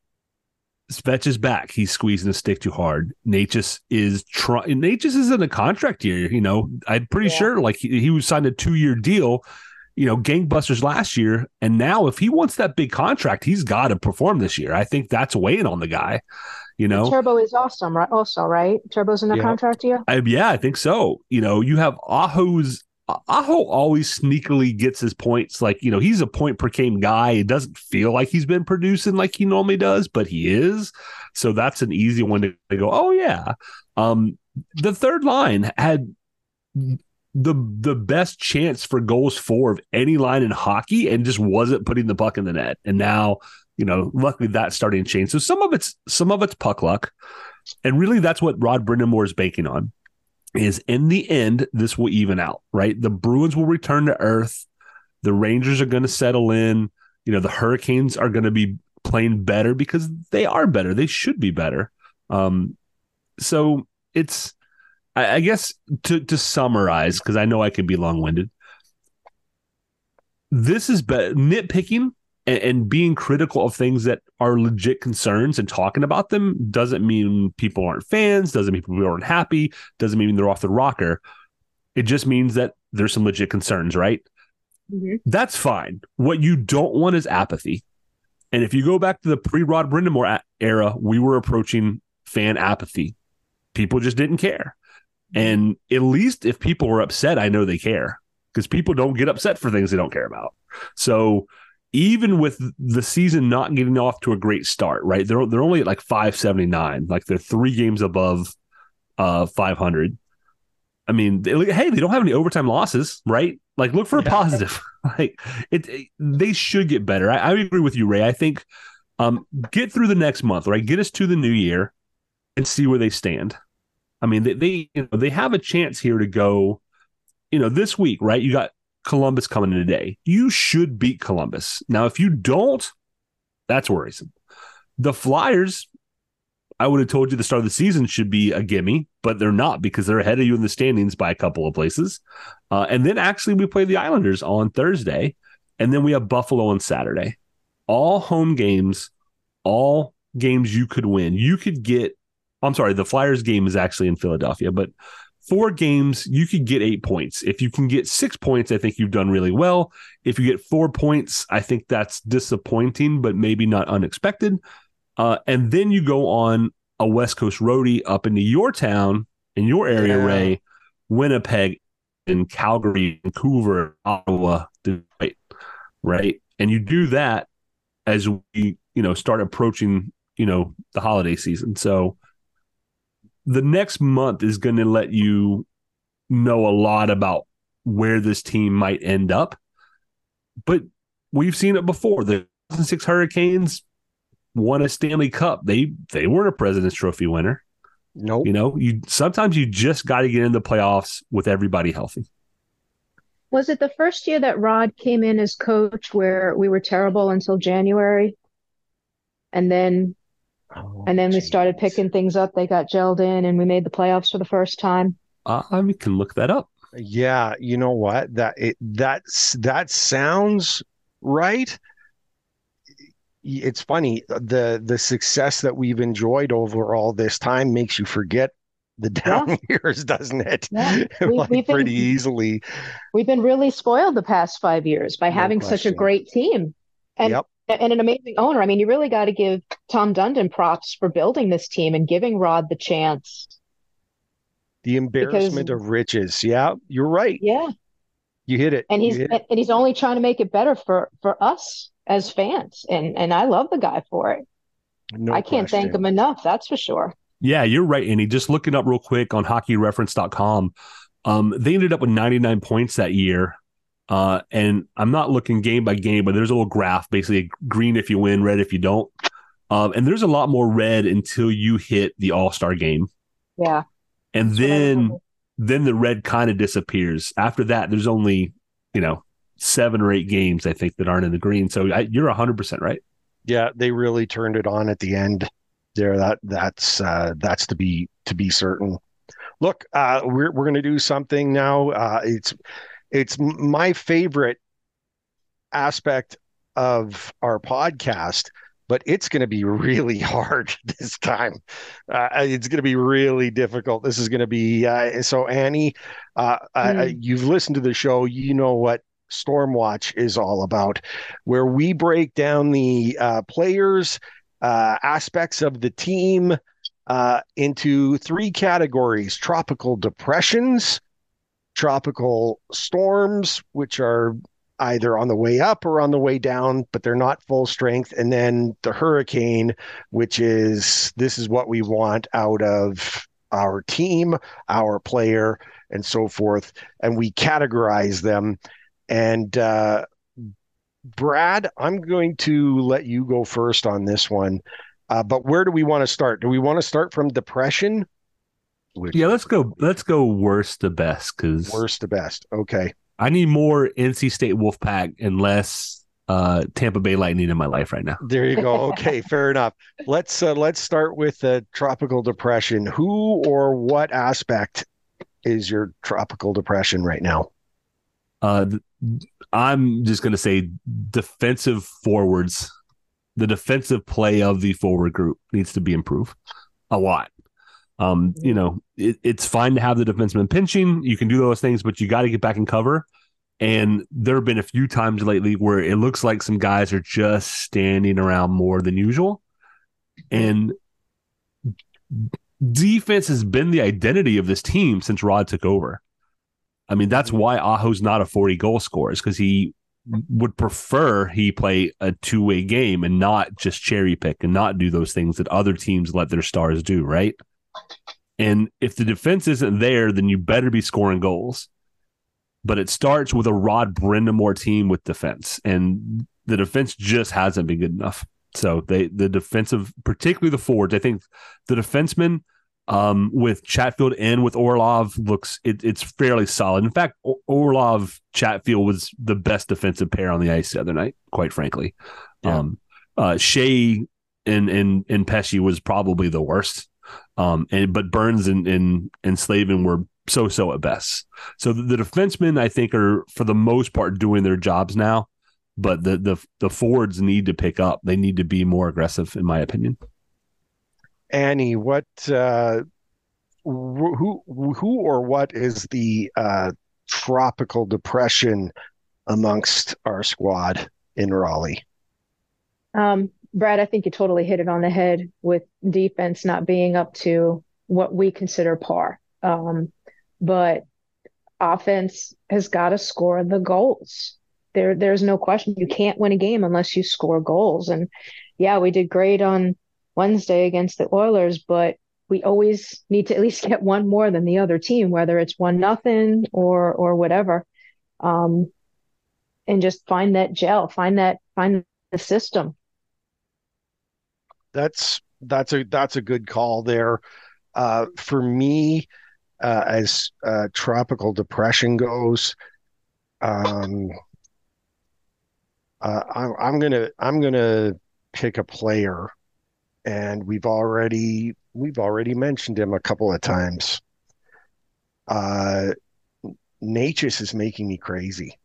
Svetch is back. He's squeezing the stick too hard. Natchez is trying. Natchez is in a contract year. You know, I'm pretty
Yeah.
sure. Like he, he was signed a two year deal. You know, gangbusters last year, and now if he wants that big contract, he's got to perform this year. I think that's weighing on the guy. You know,
Turbo is awesome, right? Also, right? Turbo's in a
Yeah.
contract year.
I, yeah, I think so. You know, you have Aho's. Aho always sneakily gets his points. Like, you know, he's a point per game guy. It doesn't feel like he's been producing like he normally does, but he is. So that's an easy one to, to go, oh, yeah. Um, the third line had the the best chance for goals for of any line in hockey and just wasn't putting the puck in the net. And now, you know, luckily that's starting to change. So some of it's some of it's puck luck. And really that's what Rod Brind'Amour is banking on. Is in the end, this will even out, right? The Bruins will return to earth. The Rangers are going to settle in. You know, the Hurricanes are going to be playing better because they are better. They should be better. Um, so it's, I, I guess, to to summarize, because I know I can be long-winded, this is be- nitpicking and, and being critical of things that are legit concerns and talking about them doesn't mean people aren't fans, doesn't mean people aren't happy, doesn't mean they're off the rocker. It just means that there's some legit concerns, right?
Mm-hmm.
That's fine. What you don't want is apathy. And if you go back to the pre-Rod Brind'Amour era, we were approaching fan apathy. People just didn't care. And at least if people were upset, I know they care because people don't get upset for things they don't care about. So even with the season not getting off to a great start, right? They're they're only at like five seventy-nine, like they're three games above uh, five hundred. I mean, they, hey, they don't have any overtime losses, right? Like, look for a
Yeah.
positive. Like, it, it, they should get better. I, I agree with you, Ray. I think um, get through the next month, right? Get us to the new year and see where they stand. I mean, they they you know, they have a chance here to go. You know, this week, right? You got Columbus coming in today. You should beat Columbus. Now, if you don't, that's worrisome. The Flyers, I would have told you the start of the season should be a gimme, but they're not because they're ahead of you in the standings by a couple of places. Uh, and then actually we play the Islanders on Thursday, and then we have Buffalo on Saturday. All home games, all games you could win. You could get, I'm sorry, the Flyers game is actually in Philadelphia, but four games, you could get eight points. If you can get six points, I think you've done really well. If you get four points, I think that's disappointing, but maybe not unexpected. Uh, and then you go on a West Coast roadie up into your town, in your area,
Yeah.
Ray, Winnipeg, and Calgary, Vancouver, Ottawa, Detroit, right? And you do that as we, you know, start approaching, you know, the holiday season. So the next month is going to let you know a lot about where this team might end up. But we've seen it before. The six Hurricanes won a Stanley Cup. They they weren't a President's Trophy winner.
Nope.
You know, you sometimes you just got to get into the playoffs with everybody healthy.
Was it the first year that Rod came in as coach where we were terrible until January? And then
Oh,
and then we
geez.
started picking things up. They got gelled in and we made the playoffs for the first time.
Uh, I can look that up.
Yeah, you know what? That it that's that sounds right. It's funny, the the success that we've enjoyed over all this time makes you forget the down
Yeah.
years, doesn't it?
Yeah. We,
Like
we've
pretty
been
easily.
we've been really spoiled the past five years by
No
having such a
question.
great team and
Yep.
and an amazing owner. I mean, you really got to give Tom Dundon props for building this team and giving Rod the chance.
The
Because
embarrassment of riches. Yeah, you're right.
yeah,
You hit it.
and
You
he's
hit
and
it.
he's only trying to make it better for for us as fans, and and I love the guy for it.
No
I can't thank
question.
him enough, that's for sure.
Yeah, you're right, Andy. Just looking up real quick on hockey reference dot com, um, they ended up with ninety-nine points that year. Uh, and I'm not looking game by game, but there's a little graph, basically green if you win, red if you don't. Um, and there's a lot more red until you hit the All-Star game.
Yeah.
And
That's what I
then
remember.
then the red kind of disappears. After that, there's only, you know, seven or eight games, I think, that aren't in the green. So I, you're one hundred percent right.
Yeah, they really turned it on at the end there. That that's uh that's to be to be certain. Look, uh we're we're gonna do something now. Uh it's it's my favorite aspect of our podcast, but it's going to be really hard this time. Uh, it's going to be really difficult. This is going to be uh, so Annie, uh,
Mm.
uh, you've listened to the show. You know what Stormwatch is all about, where we break down the uh, players, uh, aspects of the team uh, into three categories: tropical depressions, tropical storms, which are either on the way up or on the way down, but they're not full strength. And then the hurricane, which is this is what we want out of our team, our player, and so forth. And we categorize them. And uh, Brad, I'm going to let you go first on this one. Uh, but where do we want to start? Do we want to start from depression? Which
Yeah, let's go. Let's go worst to best because
worst to best. Okay.
I need more N C State Wolfpack and less uh, Tampa Bay Lightning in my life right now.
There you go. Okay, fair enough. Let's uh, let's start with uh, tropical depression. Who or what aspect is your tropical depression right now?
Uh, I'm just going to say defensive forwards. The defensive play of the forward group needs to be improved a lot. Um, you know, it, it's fine to have the defenseman pinching. You can do those things, but you got to get back in cover. And there have been a few times lately where it looks like some guys are just standing around more than usual. And defense has been the identity of this team since Rod took over. I mean, that's why Aho's not a forty goal scorer, is because he would prefer he play a two-way game and not just cherry pick and not do those things that other teams let their stars do, right? And if the defense isn't there, then you better be scoring goals. But it starts with a Rod Brindamore team with defense, and the defense just hasn't been good enough. So they, the defensive, particularly the forwards, I think the defensemen um, with Chatfield and with Orlov looks it, it's fairly solid. In fact, Orlov Chatfield was the best defensive pair on the ice the other night, quite frankly.
Yeah.
Um, uh, Shea and and and Pesci was probably the worst. Um, and but Burns and and and Slavin were so-so at best. So the, the defensemen, I think, are for the most part doing their jobs now, but the the the forwards need to pick up. They need to be more aggressive, in my opinion.
Annie, what uh, who who or what is the uh, tropical depression amongst our squad in Raleigh?
Um, Brad, I think you totally hit it on the head with defense not being up to what we consider par. Um, but offense has got to score the goals. There, there's no question. You can't win a game unless you score goals. And yeah, we did great on Wednesday against the Oilers, but we always need to at least get one more than the other team, whether it's one nothing or or whatever. Um, and just find that gel, find that find the system.
That's that's a that's a good call there. Uh, for me, uh, as uh, tropical depression goes, um, uh, I, I'm gonna I'm gonna pick a player, and we've already we've already mentioned him a couple of times. Uh, Necas is making me crazy.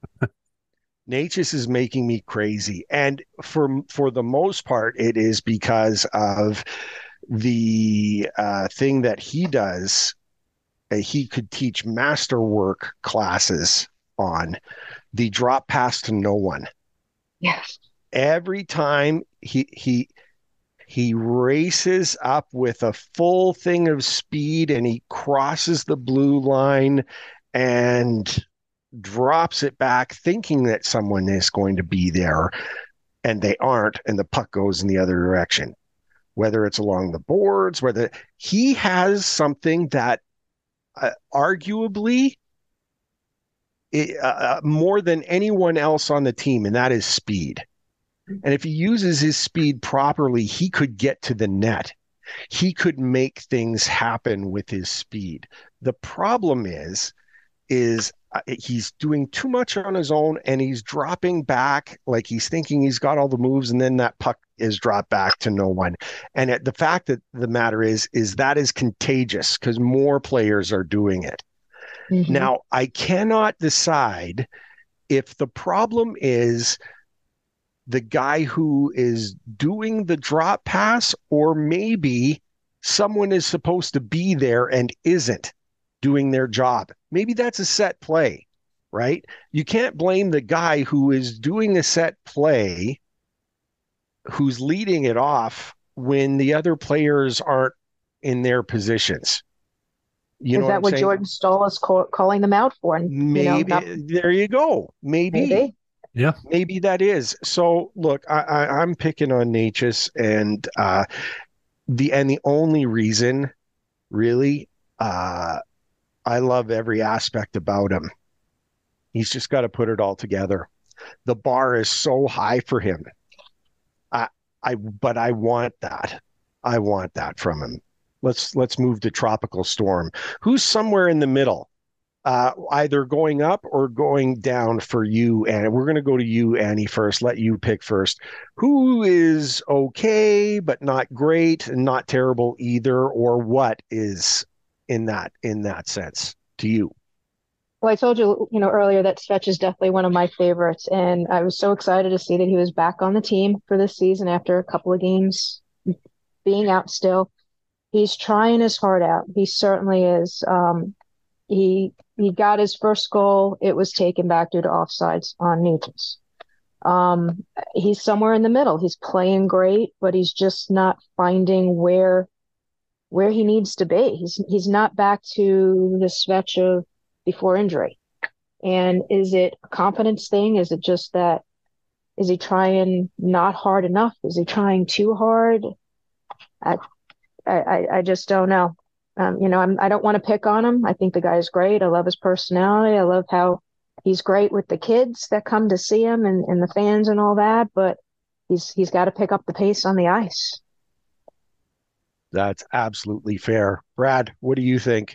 Necas is making me crazy, and for for the most part, it is because of the uh, thing that he does. Uh, he could teach masterwork classes on the drop pass to no one.
Yes.
Every time he he he races up with a full thing of speed and he crosses the blue line and drops it back thinking that someone is going to be there, and they aren't, and the puck goes in the other direction, whether it's along the boards, whether he has something that uh, arguably it, uh, more than anyone else on the team, and that is speed. And if he uses his speed properly, he could get to the net. He could make things happen with his speed. The problem is, is uh, he's doing too much on his own, and he's dropping back like he's thinking he's got all the moves, and then that puck is dropped back to no one. And it, the fact that the matter is, is that is contagious because more players are doing it. Mm-hmm. Now, I cannot decide if the problem is the guy who is doing the drop pass, or maybe someone is supposed to be there and isn't doing their job. Maybe that's a set play, right? You can't blame the guy who is doing a set play, who's leading it off when the other players aren't in their positions. You
is
know
that
what,
what
saying?
Jordan Staal is call, calling them out for? And,
maybe
you know, not...
there you go. Maybe.
maybe.
Yeah,
maybe that is. So look, I, I, I'm picking on Necas, and uh, the and the only reason, really, uh, I love every aspect about him. He's just got to put it all together. The bar is so high for him. I, I, but I want that. I want that from him. Let's let's move to Tropical Storm, who's somewhere in the middle. Uh, either going up or going down for you, and we're going to go to you, Annie, first. Let you pick first. Who is okay but not great and not terrible either, or what is in that in that sense to you?
Well, I told you, you know, earlier that Svech is definitely one of my favorites, and I was so excited to see that he was back on the team for this season after a couple of games being out still. He's trying his heart out. He certainly is. Um, he he got his first goal. It was taken back due to offsides on Necas. Um, he's somewhere in the middle. He's playing great, but he's just not finding where where he needs to be. He's he's not back to the Svech of before injury. And is it a confidence thing? Is it just that, is he trying not hard enough? Is he trying too hard? I I, I just don't know. Um, you know, I'm, I don't want to pick on him. I think the guy's great. I love his personality. I love how he's great with the kids that come to see him and, and the fans and all that, but he's he's got to pick up the pace on the ice.
That's absolutely fair. Brad, what do you think?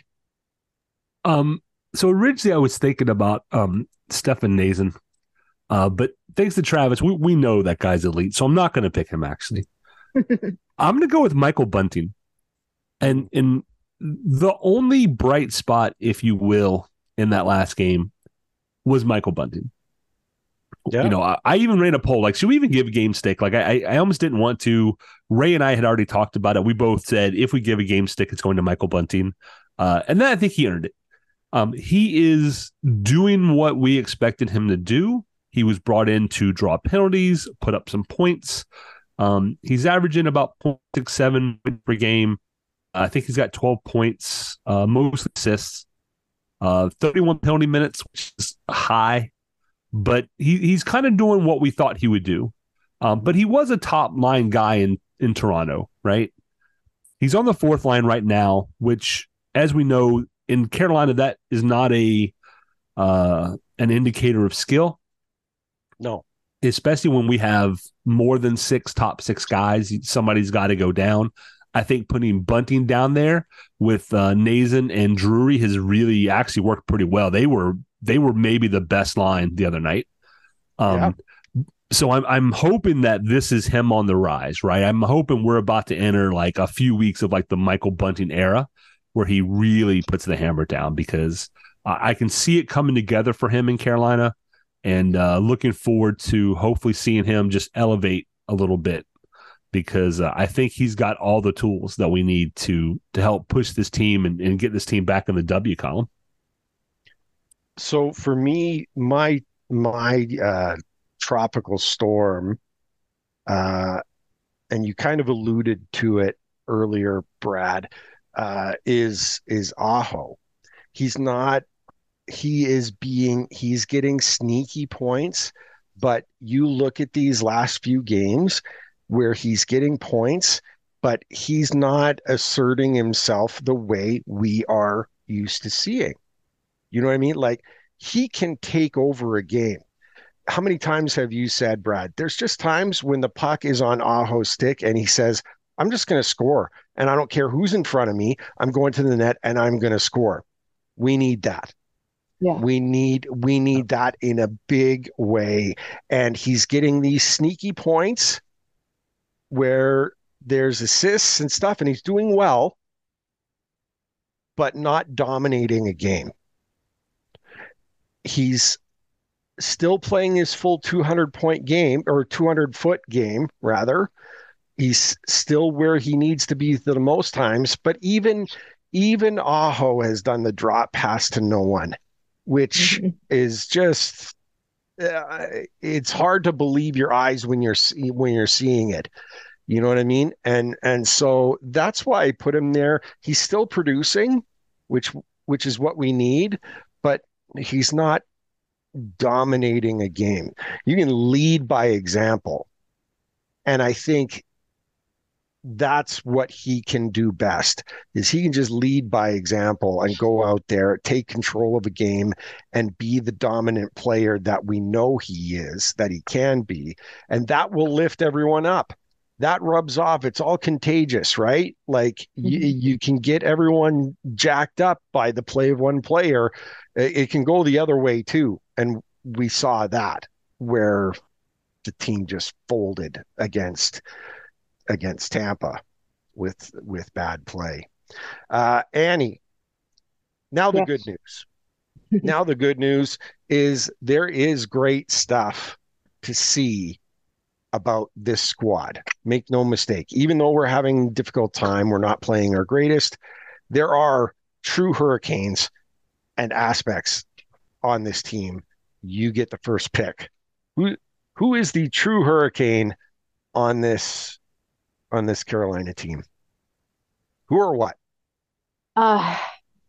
Um, so originally I was thinking about um Stefan Noesen, uh, but thanks to Travis, we, we know that guy's elite, so I'm not going to pick him actually. I'm going to go with Michael Bunting. And in the only bright spot, if you will, in that last game was Michael Bunting. Yeah. You know, I, I even ran a poll, like, should we even give a game stick? Like, I, I almost didn't want to. Ray and I had already talked about it. We both said, if we give a game stick, it's going to Michael Bunting. Uh, and then I think he earned it. Um, he is doing what we expected him to do. He was brought in to draw penalties, put up some points. Um, he's averaging about zero point six seven per game. I think he's got twelve points, uh, most assists, uh, thirty-one penalty minutes, which is high. But he, he's kind of doing what we thought he would do. Um, but he was a top line guy in, in Toronto, right? He's on the fourth line right now, which, as we know, in Carolina, that is not a uh, an indicator of skill.
No.
especially when we have more than six top six guys, somebody's got to go down. I think putting Bunting down there with uh, Nazen and Drury has really actually worked pretty well. They were they were maybe the best line the other night. Um, yeah. So I'm I'm hoping that this is him on the rise, right? I'm hoping we're about to enter like a few weeks of like the Michael Bunting era, where he really puts the hammer down, because uh, I can see it coming together for him in Carolina, and uh, looking forward to hopefully seeing him just elevate a little bit, because uh, I think he's got all the tools that we need to to help push this team and, and get this team back in the W column.
So for me, my my uh, tropical storm, uh, and you kind of alluded to it earlier, Brad, uh, is is Aho. He's not. He is being. He's getting sneaky points, but you look at these last few games where he's getting points, but he's not asserting himself the way we are used to seeing. You know what I mean? Like, he can take over a game. How many times have you said, Brad, there's just times when the puck is on Aho's stick and he says, I'm just going to score, and I don't care who's in front of me. I'm going to the net and I'm going to score. We need that. Yeah. We need we need that in a big way. And he's getting these sneaky points where there's assists and stuff, and he's doing well, but not dominating a game. He's still playing his full two hundred point game, or two hundred foot game, rather. He's still where he needs to be the most times, but even even Aho has done the drop pass to no one, which mm-hmm. is just uh, it's hard to believe your eyes when you're when you're seeing it. You know what I mean? And and so that's why I put him there. He's still producing, which which is what we need, but he's not dominating a game. You can lead by example. And I think that's what he can do best, is he can just lead by example and go out there, take control of a game, and be the dominant player that we know he is, that he can be. And that will lift everyone up. That rubs off. It's all contagious, right? Like mm-hmm. you, you can get everyone jacked up by the play of one player. It, it can go the other way too. And we saw that, where the team just folded against against Tampa with with bad play. Uh, Annie, now the yes. good news. Now the good news is there is great stuff to see about this squad. Make no mistake. Even though we're having a difficult time, we're not playing our greatest, there are true Hurricanes and aspects on this team. You get the first pick. Who who is the true Hurricane on this on this Carolina team? Who or what?
Uh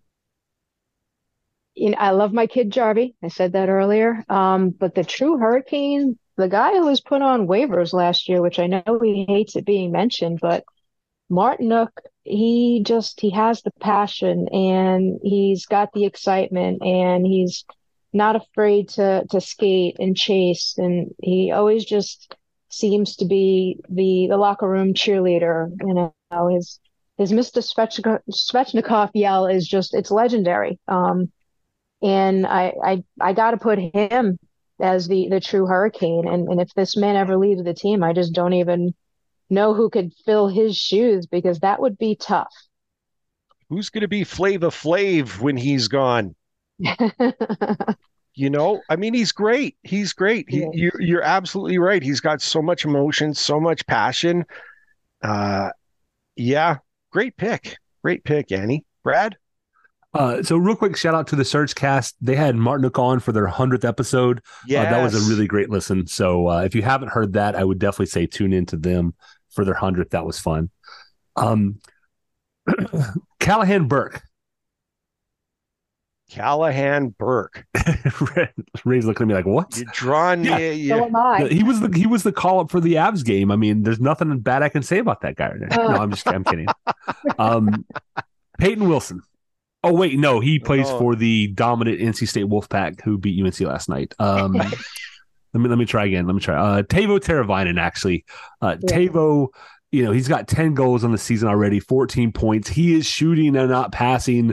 you know, I love my kid Jarvie. I said that earlier. Um, but the true Hurricane, the guy who was put on waivers last year, which I know he hates it being mentioned, but Martinook, he just he has the passion, and he's got the excitement, and he's not afraid to to skate and chase, and he always just seems to be the the locker room cheerleader. You know, his his Mister Svechnikov, Svechnikov yell is just, it's legendary. Um, and I I I got to put him as the the true Hurricane, and and if this man ever leaves the team, I just don't even know who could fill his shoes, because that would be tough.
Who's going to be Flava Flav when he's gone? You know, I mean, he's great. He's great. He, yeah. you're, you're absolutely right. He's got so much emotion, so much passion. Uh, yeah, great pick. Great pick, Annie. Brad?
Uh, so real quick, shout out to the Search Cast. They had Martinook on for their hundredth episode.
Yes.
Uh, that was a really great listen. So uh, if you haven't heard that, I would definitely say tune into them for their hundredth. That was fun. Um, Callahan Burke.
Callahan Burke.
Ray's looking at me like, what?
You're drawn
yeah.
me.
So am I.
He was the he was the call up for the Avs game. I mean, there's nothing bad I can say about that guy. Right now. Oh. No, I'm just I'm kidding. Um, Peyton Wilson. Oh wait, no, he plays oh. for the dominant N C State Wolfpack who beat U N C last night. Um, Let me let me try again. Let me try. Uh, Teuvo Teravainen, actually. Uh,
Yeah.
Teuvo, you know, he's got ten goals on the season already, fourteen points. He is shooting and not passing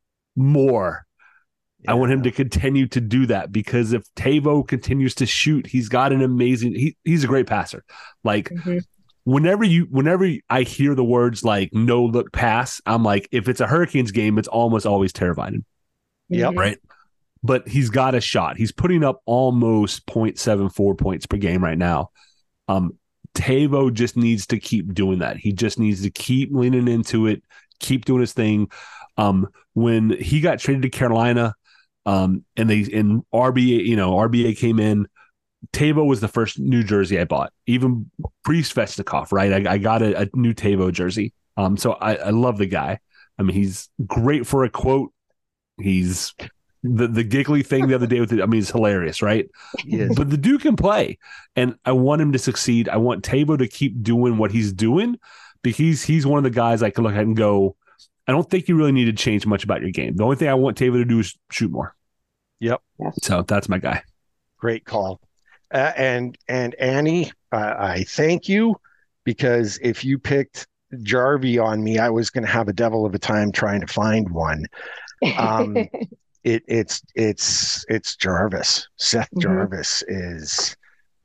more.
Yeah.
I want him to continue to do that, because if Teuvo continues to shoot, he's got an amazing. He he's a great passer. Like
Mhm.
whenever you, whenever I hear the words like no look pass, I'm like, if it's a Hurricanes game, it's almost always Teravainen.
Yep.
Mhm.
Right. But he's got a shot. He's putting up almost point seven four points per game right now. Um, Teuvo just needs to keep doing that. He just needs to keep leaning into it, keep doing his thing. Um, when he got traded to Carolina, um, and they and R B A, you know, R B A came in, Teuvo was the first new jersey I bought, even pre-Svechnikov, right? I, I got a, a new Teuvo jersey. Um, so I, I love the guy. I mean, he's great for a quote. He's the the giggly thing the other day with it. I mean, it's hilarious, right?
Yes.
But the dude can play, and I want him to succeed. I want Teuvo to keep doing what he's doing, because he's one of the guys I can look at and go, I don't think you really need to change much about your game. The only thing I want Teuvo to do is shoot more.
Yep.
Yes.
So that's my guy.
Great call. Uh, and and Annie, uh, I thank you, because if you picked Jarvie on me, I was going to have a devil of a time trying to find one. Um, it it's it's it's Jarvis. Seth
Mhm.
Jarvis is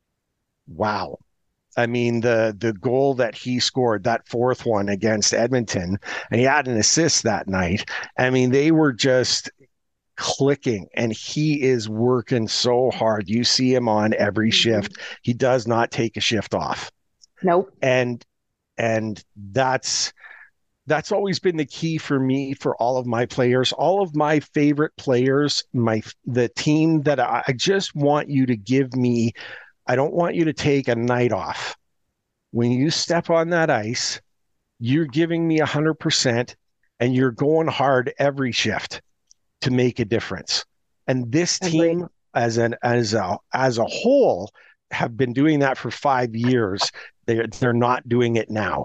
wow. I mean, the the goal that he scored, that fourth one against Edmonton, and he had an assist that night. I mean, they were just clicking, and he is working so hard. You see him on every
Mhm.
shift. He does not take a shift off.
Nope.
And and that's that's always been the key for me, for all of my players, all of my favorite players, my the team that I, I just want you to give me. I don't want you to take a night off. When you step on that ice, you're giving me one hundred percent, and you're going hard every shift to make a difference. And this
Agreed.
team as an as a as a whole have been doing that for five years. They're they're not doing it now.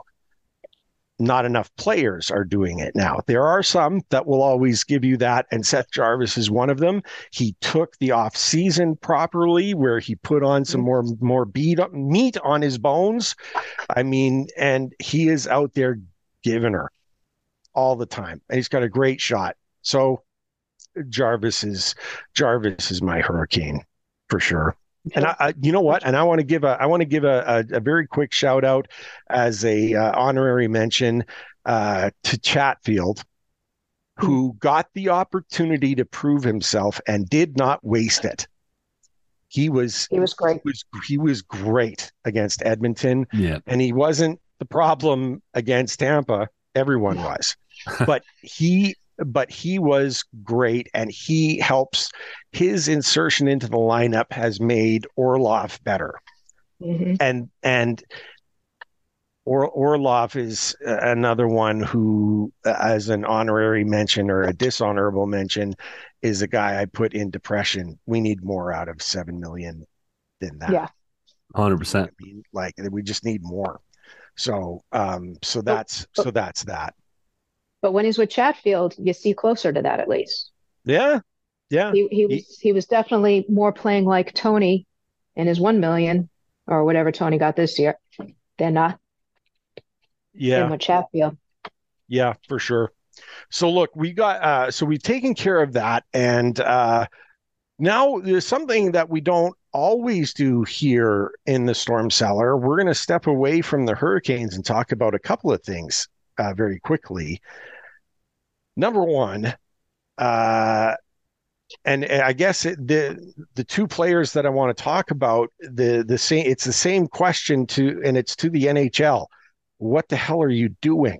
Not enough players are doing it now. There are some that will always give you that, and Seth Jarvis is one of them. He took the off season properly, where he put on some more more beat up meat on his bones. I mean, and he is out there giving her all the time, and he's got a great shot. So Jarvis is Jarvis is my Hurricane for sure. And I, I, you know what? And I want to give a, I want to give a, a, a very quick shout out as a uh, honorary mention uh, to Chatfield, who got the opportunity to prove himself and did not waste it. He was,
He was great.
He was, he was great against Edmonton,
Yeah.
and he wasn't the problem against Tampa. Everyone was, but he. But he was great, and he helps. His insertion into the lineup has made Orlov better,
Mhm.
and and or, Orlov is another one who, as an honorary mention or a dishonorable mention, is a guy I put in depression. We need more out of seven million than that.
Yeah.
one hundred percent.
I mean, like we just need more. So, um, so that's so that's that.
But when he's with Chatfield, you see closer to that at least.
Yeah, yeah.
He he was he was definitely more playing like Tony in his one million or whatever Tony got this year than uh
Yeah.
than with Chatfield.
Yeah, for sure. So look, we got uh so we've taken care of that, and uh now there's something that we don't always do here in the Storm Cellar. We're going to step away from the Hurricanes and talk about a couple of things uh, very quickly. Number one, uh and I guess it, the the two players that I want to talk about, the the same it's the same question to and it's to the N H L. What the hell are you doing?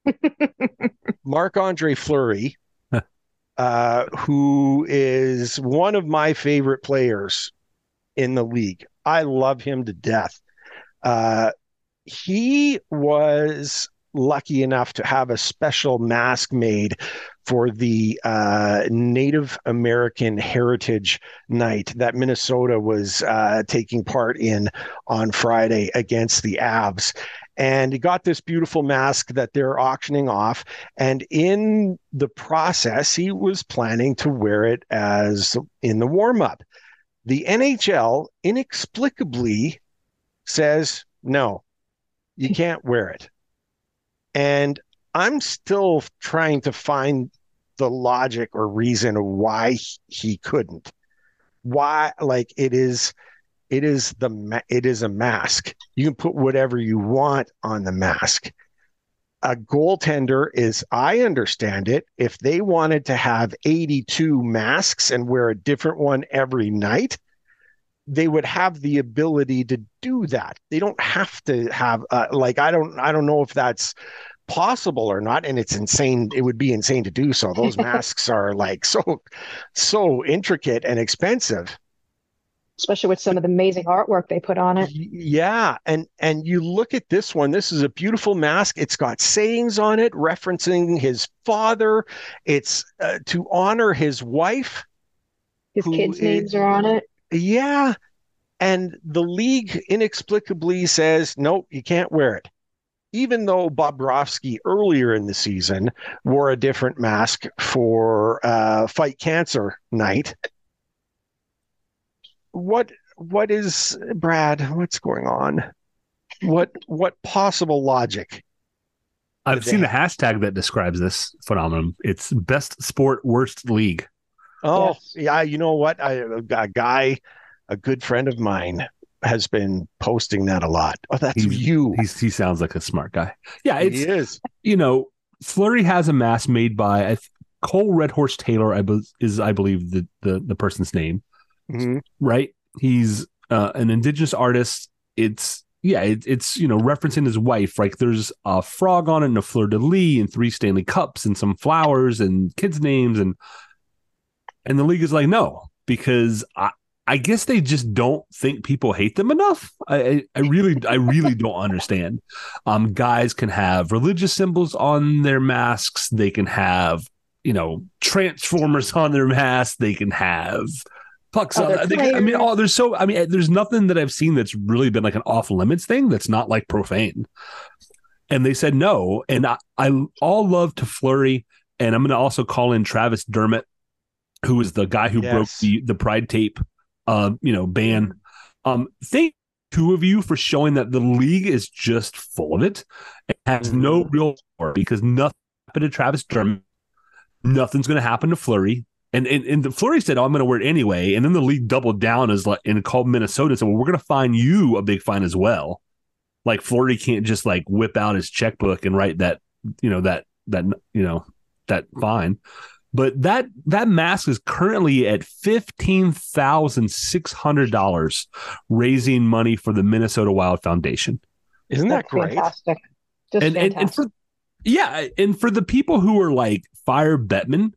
Marc-Andre Fleury, uh, who is one of my favorite players in the league. I love him to death. Uh, he was lucky enough to have a special mask made for the uh, Native American Heritage Night that Minnesota was uh, taking part in on Friday against the Avs. And he got this beautiful mask that they're auctioning off. And in the process, he was planning to wear it as in the warm-up. The N H L inexplicably says, no, you can't wear it. And I'm still trying to find the logic or reason why he couldn't. Why, like it is, it is the, it is a mask. You can put whatever you want on the mask. A goaltender is, I understand it, if they wanted to have eighty-two masks and wear a different one every night, they would have the ability to do that. They don't have to have, uh, like, I don't, I don't know if that's possible or not. And it's insane. It would be insane to do so. Those masks are like so, so intricate and expensive.
Especially with some of the amazing artwork they put on it.
Yeah. And and you look at this one, this is a beautiful mask. It's got sayings on it referencing his father. It's uh, to honor his wife.
His kids' is, names are on it.
Yeah. And the league inexplicably says, nope, you can't wear it. Even though Bobrovsky earlier in the season wore a different mask for uh, Fight Cancer Night. What what is Brad? What's going on? What what possible logic?
I've seen the hashtag that describes this phenomenon. It's best sport, worst league.
Oh,
yes.
Yeah. You know what? I, a guy, a good friend of mine, has been posting that a lot. Oh, that's
he's,
you.
He's, he sounds like a smart guy. Yeah, it's,
he is.
You know, Fleury has a mask made by Cole Red Horse Taylor. I be, is I believe the the the person's name.
Mm-hmm.
Right? He's uh, an indigenous artist. It's yeah, it, it's you know referencing his wife. Like there's a frog on it, and a fleur de lis, and three Stanley Cups, and some flowers, and kids' names, and and the league is like no, because I I guess they just don't think people hate them enough. I I really I really don't understand. Um, guys can have religious symbols on their masks. They can have you know transformers on their masks. They can have pucks on. I, think, I mean, oh, there's so. I mean, there's nothing that I've seen that's really been like an off limits thing. That's not like profane. And they said no. And I, I all love to Fleury. And I'm going to also call in Travis Dermott, who is the guy who yes. broke the the Pride tape, uh, you know, ban. Um, thank two of you for showing that the league is just full of it. It has mm-hmm. no real power because nothing happened to Travis Dermott. Nothing's going to happen to Fleury. And, and and the Fleury said, oh, I'm going to wear it anyway. And then the league doubled down as like and called Minnesota and said, well, we're going to fine you a big fine as well. Like Fleury can't just like whip out his checkbook and write that, you know, that, that, you know, that fine. But that, that mask is currently at fifteen thousand six hundred dollars raising money for the Minnesota Wild Foundation.
Isn't that
That's
great?
Fantastic. Just
and,
fantastic.
And, and for, yeah. And for the people who are like fire Bettman,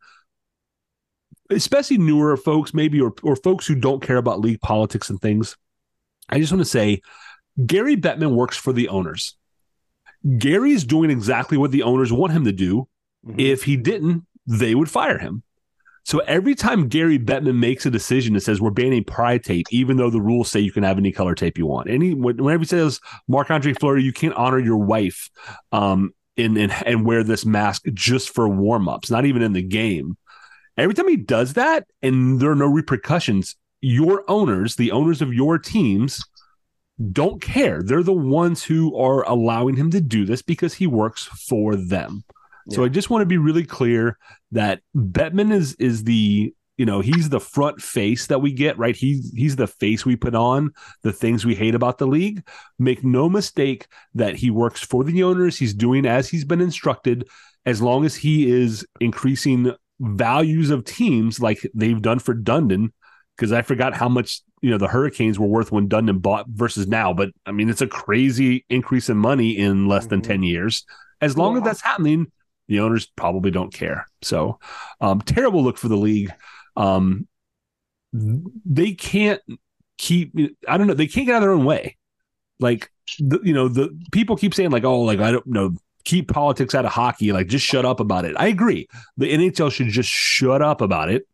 especially newer folks, maybe, or or folks who don't care about league politics and things, I just want to say Gary Bettman works for the owners. Gary's doing exactly what the owners want him to do. Mm-hmm. If he didn't, they would fire him. So every time Gary Bettman makes a decision that says we're banning Pride tape, even though the rules say you can have any color tape you want, any whenever he says Marc-Andre Fleury, you can't honor your wife um, in, in and wear this mask just for warm-ups, not even in the game. Every time he does that and there are no repercussions, your owners, the owners of your teams, don't care. They're the ones who are allowing him to do this because he works for them. Yeah. So I just want to be really clear that Bettman is is the, you know, he's the front face that we get, right? He's, he's the face we put on the things we hate about the league. Make no mistake that he works for the owners. He's doing as he's been instructed, as long as he is increasing values of teams like they've done for Dundon, because I forgot how much you know the Hurricanes were worth when Dundon bought versus now, but I mean it's a crazy increase in money in less than mm-hmm. ten years. As long yeah. as that's happening, the owners probably don't care. So um terrible look for the league. Um they can't keep I don't know, they can't get out of their own way. Like the, you know, the people keep saying like, oh, like I don't know, keep politics out of hockey, like just shut up about it. I agree. The N H L should just shut up about it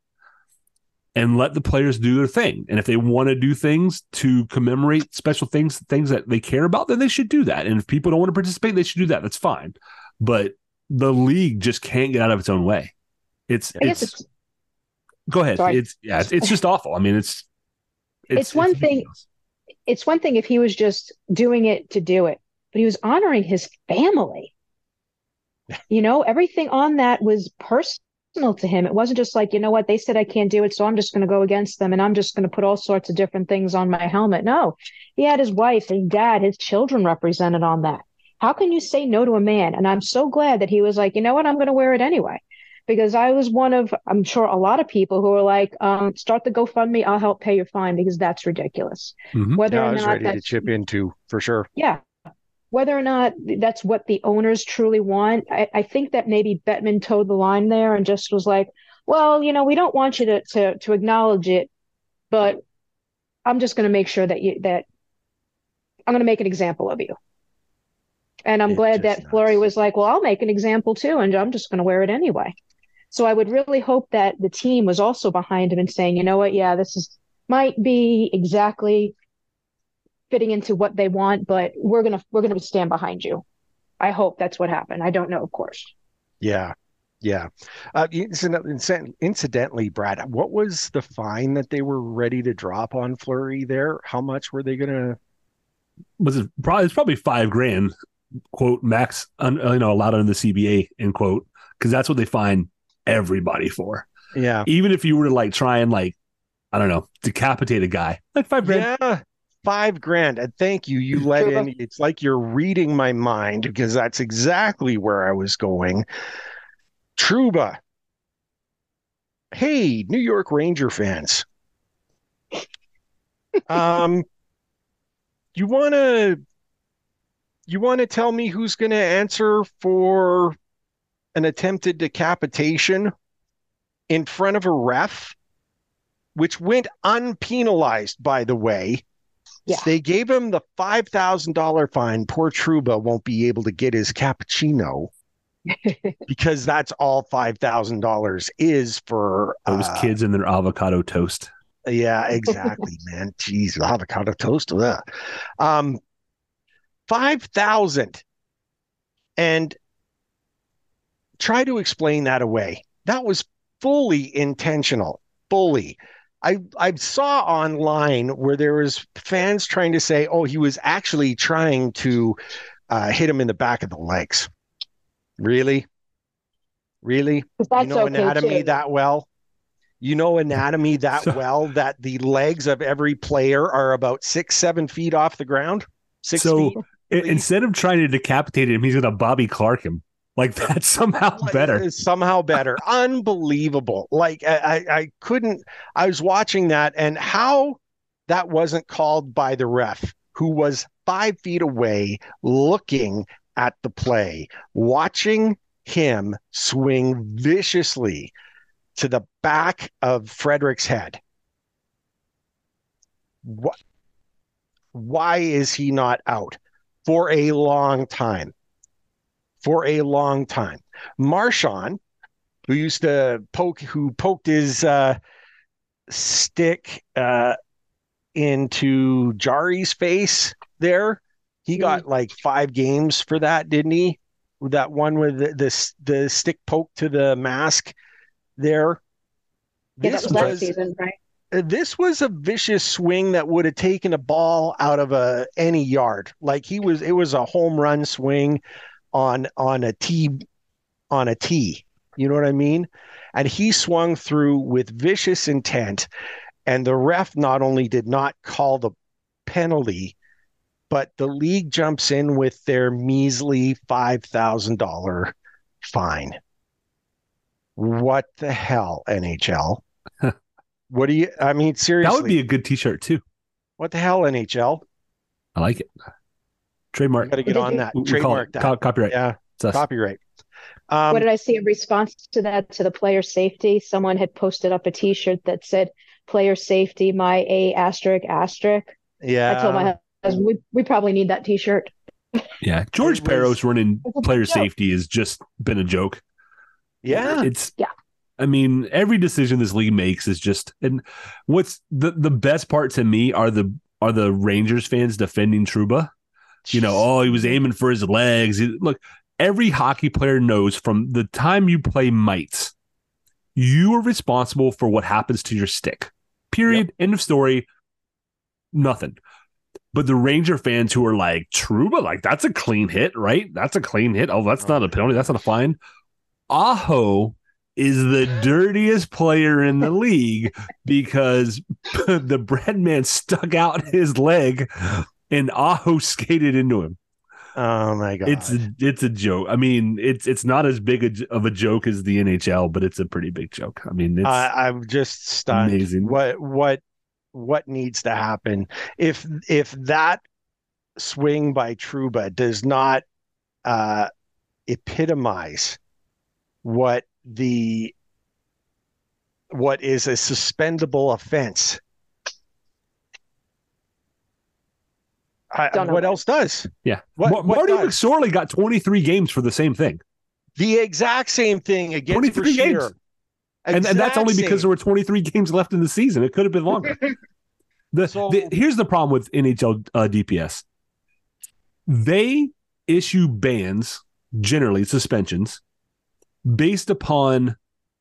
and let the players do their thing. And if they want to do things to commemorate special things, things that they care about, then they should do that. And if people don't want to participate, they should do that. That's fine. But the league just can't get out of its own way. It's, it's, it's go ahead. Sorry. It's, yeah, it's, it's just awful. I mean, it's,
It's one thing-
ridiculous.
It's one thing if he was just doing it to do it, but he was honoring his family. You know, everything on that was personal to him. It wasn't just like, you know what, they said I can't do it, so I'm just going to go against them and I'm just going to put all sorts of different things on my helmet. No, he had his wife, his dad, his children represented on that. How can you say no to a man? And I'm so glad that he was like, you know what, I'm going to wear it anyway. Because I was one of, I'm sure, a lot of people who were like, um, start the GoFundMe, I'll help pay your fine, because that's ridiculous.
Mhm.
Whether
Yeah, I
or
was
not
ready to
that's,
chip in too, for sure.
yeah, whether or not that's what the owners truly want, I, I think that maybe Bettman towed the line there and just was like, well, you know, we don't want you to to, to acknowledge it, but I'm just going to make sure that you that I'm going to make an example of you. And I'm
It's
glad
just
that Fleury
nuts.
was like, well, I'll make an example too, and I'm just going to wear it anyway. So I would really hope that the team was also behind him and saying, you know what, yeah, this is might be exactly fitting into what they want, but we're gonna we're gonna stand behind you. I hope that's what happened. I don't know, of course.
Yeah. Yeah. Uh, incident- incidentally, Brad, what was the fine that they were ready to drop on Fleury there? How much were they going to?
Was it probably it's probably five grand, quote max, un, you know, allowed under the C B A, end quote, because that's what they fine everybody for.
Yeah.
Even if you were to like try and like, I don't know, decapitate a guy, like five grand.
Yeah. Five grand. And thank you. You let
Sure.
in, it's like you're reading my mind because that's exactly where I was going. Trouba. Hey, New York Ranger fans. um, you want to you want to tell me who's going to answer for an attempted decapitation in front of a ref, which went unpenalized, by the way.
Yeah.
They gave him the five thousand dollars fine. Poor Trouba won't be able to get his cappuccino because that's all five thousand dollars is for
Those
uh,
kids and their avocado toast.
Yeah, exactly, man. Jeez, avocado toast with that. Um, five thousand, and try to explain that away. That was fully intentional, fully. I I saw online where there was fans trying to say, "Oh, he was actually trying to uh, hit him in the back of the legs." Really, really,
That's
you know
okay,
anatomy
too.
that well? You know anatomy that
So-
well that the legs of every player are about six, seven feet off the ground? Six
So
feet?
i-
least.
instead of trying to decapitate him, he's gonna Bobby Clark him. Like that's somehow better.
It's somehow better. Unbelievable. Like I, I, I couldn't, I was watching that and how that wasn't called by the ref, who was five feet away looking at the play, watching him swing viciously to the back of Frederick's head. What? Why is he not out for a long time? For a long time. Marchand, who used to poke, who poked his uh, stick uh, into Jari's face there, he got like five games for that, didn't he? With that one with the, the, the stick poke to the mask there.
Yeah,
This
that was last
was
season, right?
this was a vicious swing that would have taken a ball out of a any yard. Like he was, it was a home run swing on on a tee on a tee. You know what I mean? And he swung through with vicious intent. And the ref not only did not call the penalty, but the league jumps in with their measly five thousand dollars fine. What the hell, N H L? What do you, I mean, seriously.
That would be a good T-shirt too.
What the hell, N H L?
I like it. Trademark.
Got to get
Did
on
you-
that.
We- we call
Trademark
it
that.
co- copyright.
Yeah,
It's us.
copyright. Um,
What did I see in response to that, to the player safety? Someone had posted up a T-shirt that said "Player Safety, my A asterisk asterisk."
yeah.
I told my husband we, we probably need that T-shirt.
Yeah, George
It was-
Peros running
It's a
player
joke.
safety has just been a joke.
Yeah.
It's
Yeah.
I mean, every decision this league makes is just, and what's the the best part to me are the are the Rangers fans defending Trouba. You know, oh, he was aiming for his legs. He- Look, every hockey player knows from the time you play mites, you are responsible for what happens to your stick. Period. End of story. nothing. But the Ranger fans who are like, Trouba, like, that's a clean hit, right? That's a clean hit. Oh, that's not a penalty. That's not a fine. Aho is the dirtiest player in the league because the bread man stuck out his leg and Aho skated into him.
Oh my god!
It's a, it's a joke. I mean, it's it's not as big a, of a joke as the N H L, but it's a pretty big joke. I mean, it's
I, I'm just stunned.
amazing.
What what what needs to happen if if that swing by Trouba does not uh, epitomize what the what is a suspendable offense? I, what else does?
Yeah.
What,
Mar-
what
Marty
does?
McSorley got twenty-three games for the same thing.
The exact same thing against
twenty-three
Brashear.
games. And, and that's only because
same.
there were twenty-three games left in the season. It could have been longer. the,
So-
the Here's the problem with N H L uh, D P S. They issue bans, generally suspensions, based upon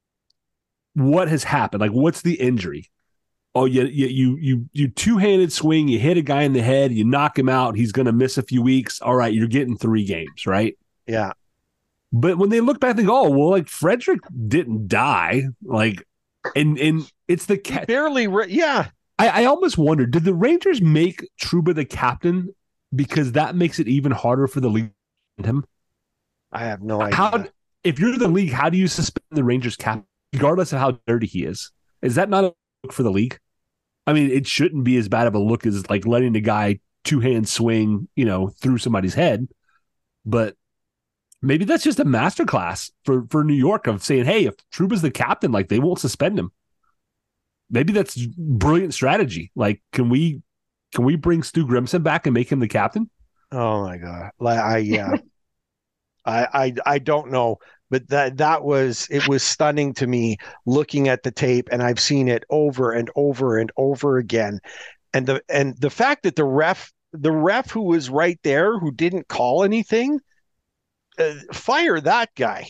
what has happened. Like, what's the injury? Oh, you you you you, you two-handed swing, you hit a guy in the head, you knock him out, he's going to miss a few weeks. All right, you're getting three games, right?
Yeah.
But when they look back, they go, oh, well, like, Frederick didn't die. Like, and and it's the
He
cat.
barely, re- yeah.
I, I almost wonder, did the Rangers make Trouba the captain because that makes it even harder for the league to him?
I have no idea.
How, if you're the league, how do you suspend the Rangers captain, regardless of how dirty he is? Is that not a look for the league? I mean, it shouldn't be as bad of a look as like letting the guy two-hand swing, you know, through somebody's head. But maybe that's just a masterclass for, for New York of saying, hey, if Trouba's the captain, like, they won't suspend him. Maybe that's brilliant strategy. Like, can we can we bring Stu Grimson back and make him the captain?
Oh my god! Like I yeah, I I I don't know, but that that was it was stunning to me looking at the tape, and I've seen it over and over and over again, and the and the fact that the ref the ref who was right there who didn't call anything, uh, fire that guy,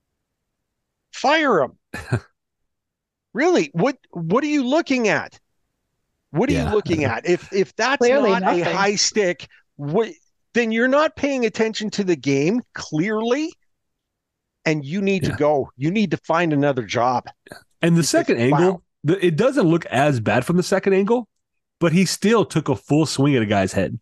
fire him. Really, what what are you looking at? What are
Yeah.
you looking at? If if that's
Clearly
not
nothing.
a high stick, what then you're not paying attention to the game, clearly, and you need
Yeah.
to go. You need to find another job.
And the
Because,
second
wow.
angle, the, it doesn't look as bad from the second angle, but he still took a full swing at a guy's head.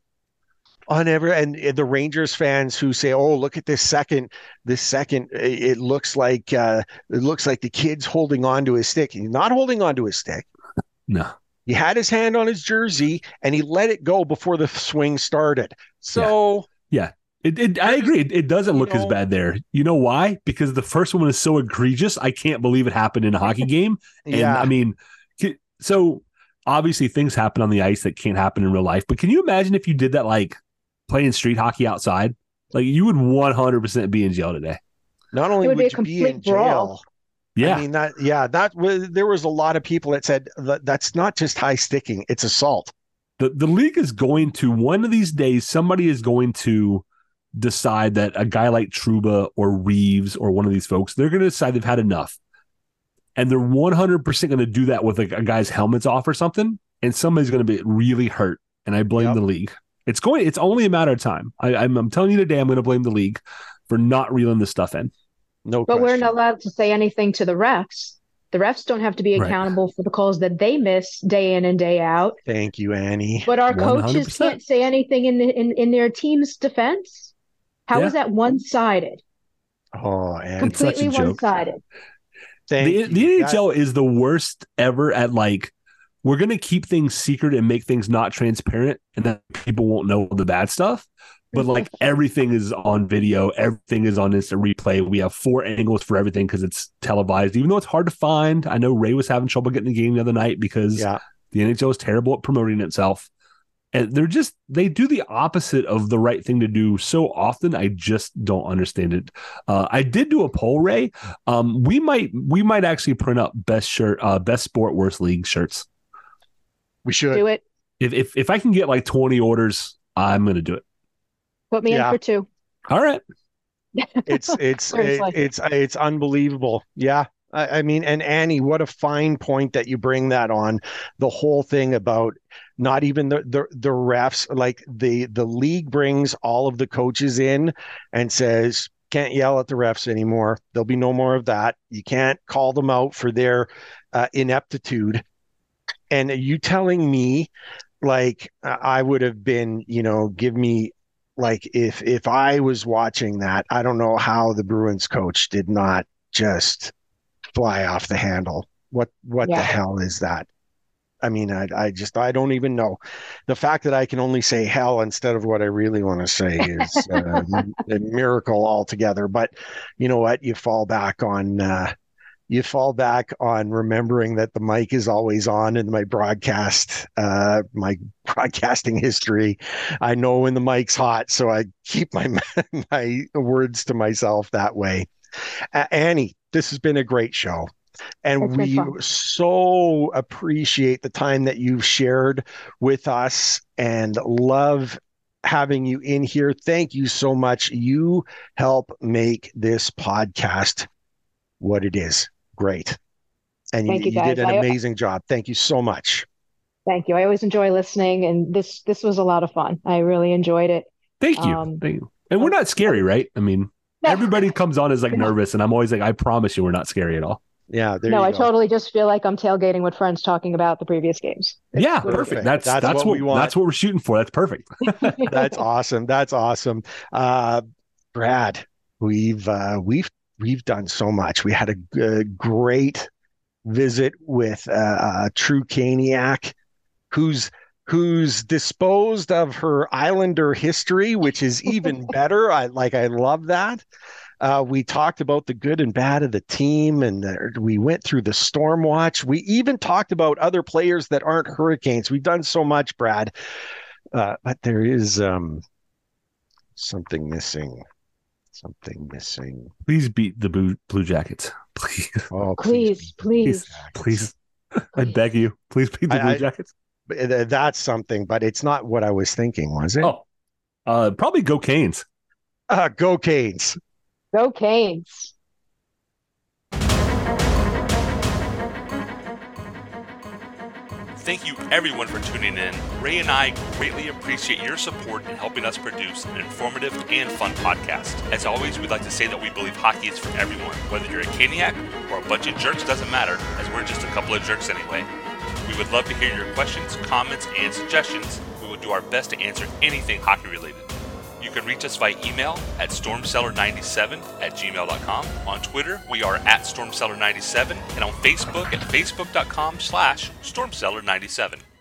On ever and the Rangers fans who say, "Oh, look at this second, this second, it looks like uh, it looks like the kid's holding on to his stick." He's not holding on to his stick.
No.
He had his hand on his jersey and he let it go before the swing started. So
It, it, I agree. It, it doesn't
You
look as
know-
bad there. You know why? Because the first one is so egregious. I can't believe it happened in a hockey game. And
yeah,
I mean, c- so obviously things happen on the ice that can't happen in real life. But can you imagine if you did that, like playing street hockey outside? Like, you would one hundred percent be in jail today.
not only
It would
would,
be a
you be in
complete brawl.
jail.
Yeah.
I mean that. Yeah, that was. There was a lot of people that said that that's not just high sticking; it's assault.
the, the league is going to, one of these days, somebody is going to decide that a guy like Trouba or Reeves or one of these folks, they're going to decide they've had enough. And they're one hundred percent going to do that with a, a guy's helmet's off or something. And somebody's going to be really hurt. And I blame
Yep.
the league. It's going, it's only a matter of time. I, I'm, I'm telling you today, I'm going to blame the league for not reeling this stuff in.
No,
But we're
question.
not allowed to say anything to the refs. The refs don't have to be
Right.
accountable for the calls that they miss day in and day out.
Thank you, Annie.
But our
one hundred
coaches
percent.
can't say anything in the, in, in their team's defense. How
Yeah.
is that one-sided?
Oh, Annie.
It's such a
Completely
joke.
one-sided.
Thank
The,
you.
the N H L
That-
is the worst ever at, like, we're going to keep things secret and make things not transparent, and then people won't know the bad stuff. But like, everything is on video, everything is on instant replay. We have four angles for everything because it's televised, even though it's hard to find. I know Ray was having trouble getting the game the other night because
yeah,
the N H L is terrible at promoting itself. And they're just, they do the opposite of the right thing to do so often. I just don't understand it. Uh, I did do a poll, Ray. Um, we might, we might actually print up best shirt, uh, best sport, worst league shirts.
we should.
Do it.
If, if, if I can get like twenty orders, I'm going to do it.
Put me
Yeah.
in for two.
All right.
It's it's it,
Seriously.
it's it's unbelievable. Yeah, I, I mean, and Annie, what a fine point that you bring that on. The whole thing about not even the, the the refs, like the the league brings all of the coaches in and says, can't yell at the refs anymore. There'll be no more of that. You can't call them out for their uh, ineptitude. And are you telling me, like, I would have been, you know, give me, like, if if I was watching that, I don't know how the Bruins coach did not just fly off the handle. What what
Yeah.
the hell is that? I mean, I I just I don't even know. The fact that I can only say hell instead of what I really want to say is uh, a miracle altogether. But you know what? You fall back on uh, you fall back on remembering that the mic is always on in my broadcast, uh, my broadcasting history. I know when the mic's hot, so I keep my my words to myself that way. Uh, Annie, this has been a great show. And
It's been
we
fun.
so appreciate the time that you've shared with us and love having you in here. Thank you so much. You help make this podcast what it is. Great. And you,
Thank you,
you did
guys.
an
I
amazing job. Thank you so much.
thank you. I always enjoy listening, and this this was a lot of fun. I really enjoyed it.
Thank you.
Um,
Thank you. And we're not scary, right? I mean,
No.
everybody comes on as like
No.
nervous, and I'm always like, I promise you, we're not scary at all.
Yeah, there
no,
you
I
go.
totally just feel like I'm tailgating with friends talking about the previous games. It's
Yeah,
really
perfect.
great.
That's
That's
that's,
what
what,
we want.
That's what we're shooting for. That's perfect.
That's awesome. That's awesome. Uh, Brad, we've uh, we've we've done so much. We had a, a great visit with uh, a true Caniac, who's who's disposed of her Islander history, which is even better. I like. I love that. Uh, we talked about the good and bad of the team, and the, we went through the storm watch. We even talked about other players that aren't Hurricanes. We've done so much, Brad, uh, but there is um, something missing. Something missing.
Please beat the Blue, Blue Jackets. Please,
Oh,
Please, please.
please, please. I beg you. Please beat the
I-
Blue
I-
Jackets.
But that's something, but it's not what I was thinking, was it?
Oh, uh, probably go Canes.
Uh, go Canes.
Go Canes.
Thank you everyone for tuning in. Ray and I greatly appreciate your support in helping us produce an informative and fun podcast. As always, we'd like to say that we believe hockey is for everyone. Whether you're a Caniac or a bunch of jerks, doesn't matter, as we're just a couple of jerks anyway. We would love to hear your questions, comments, and suggestions. We will do our best to answer anything hockey related. You can reach us via email at stormcellar ninety-seven at gmail dot com. On Twitter, we are at stormcellar ninety-seven, and on Facebook at facebook dot com slash stormcellar ninety-seven.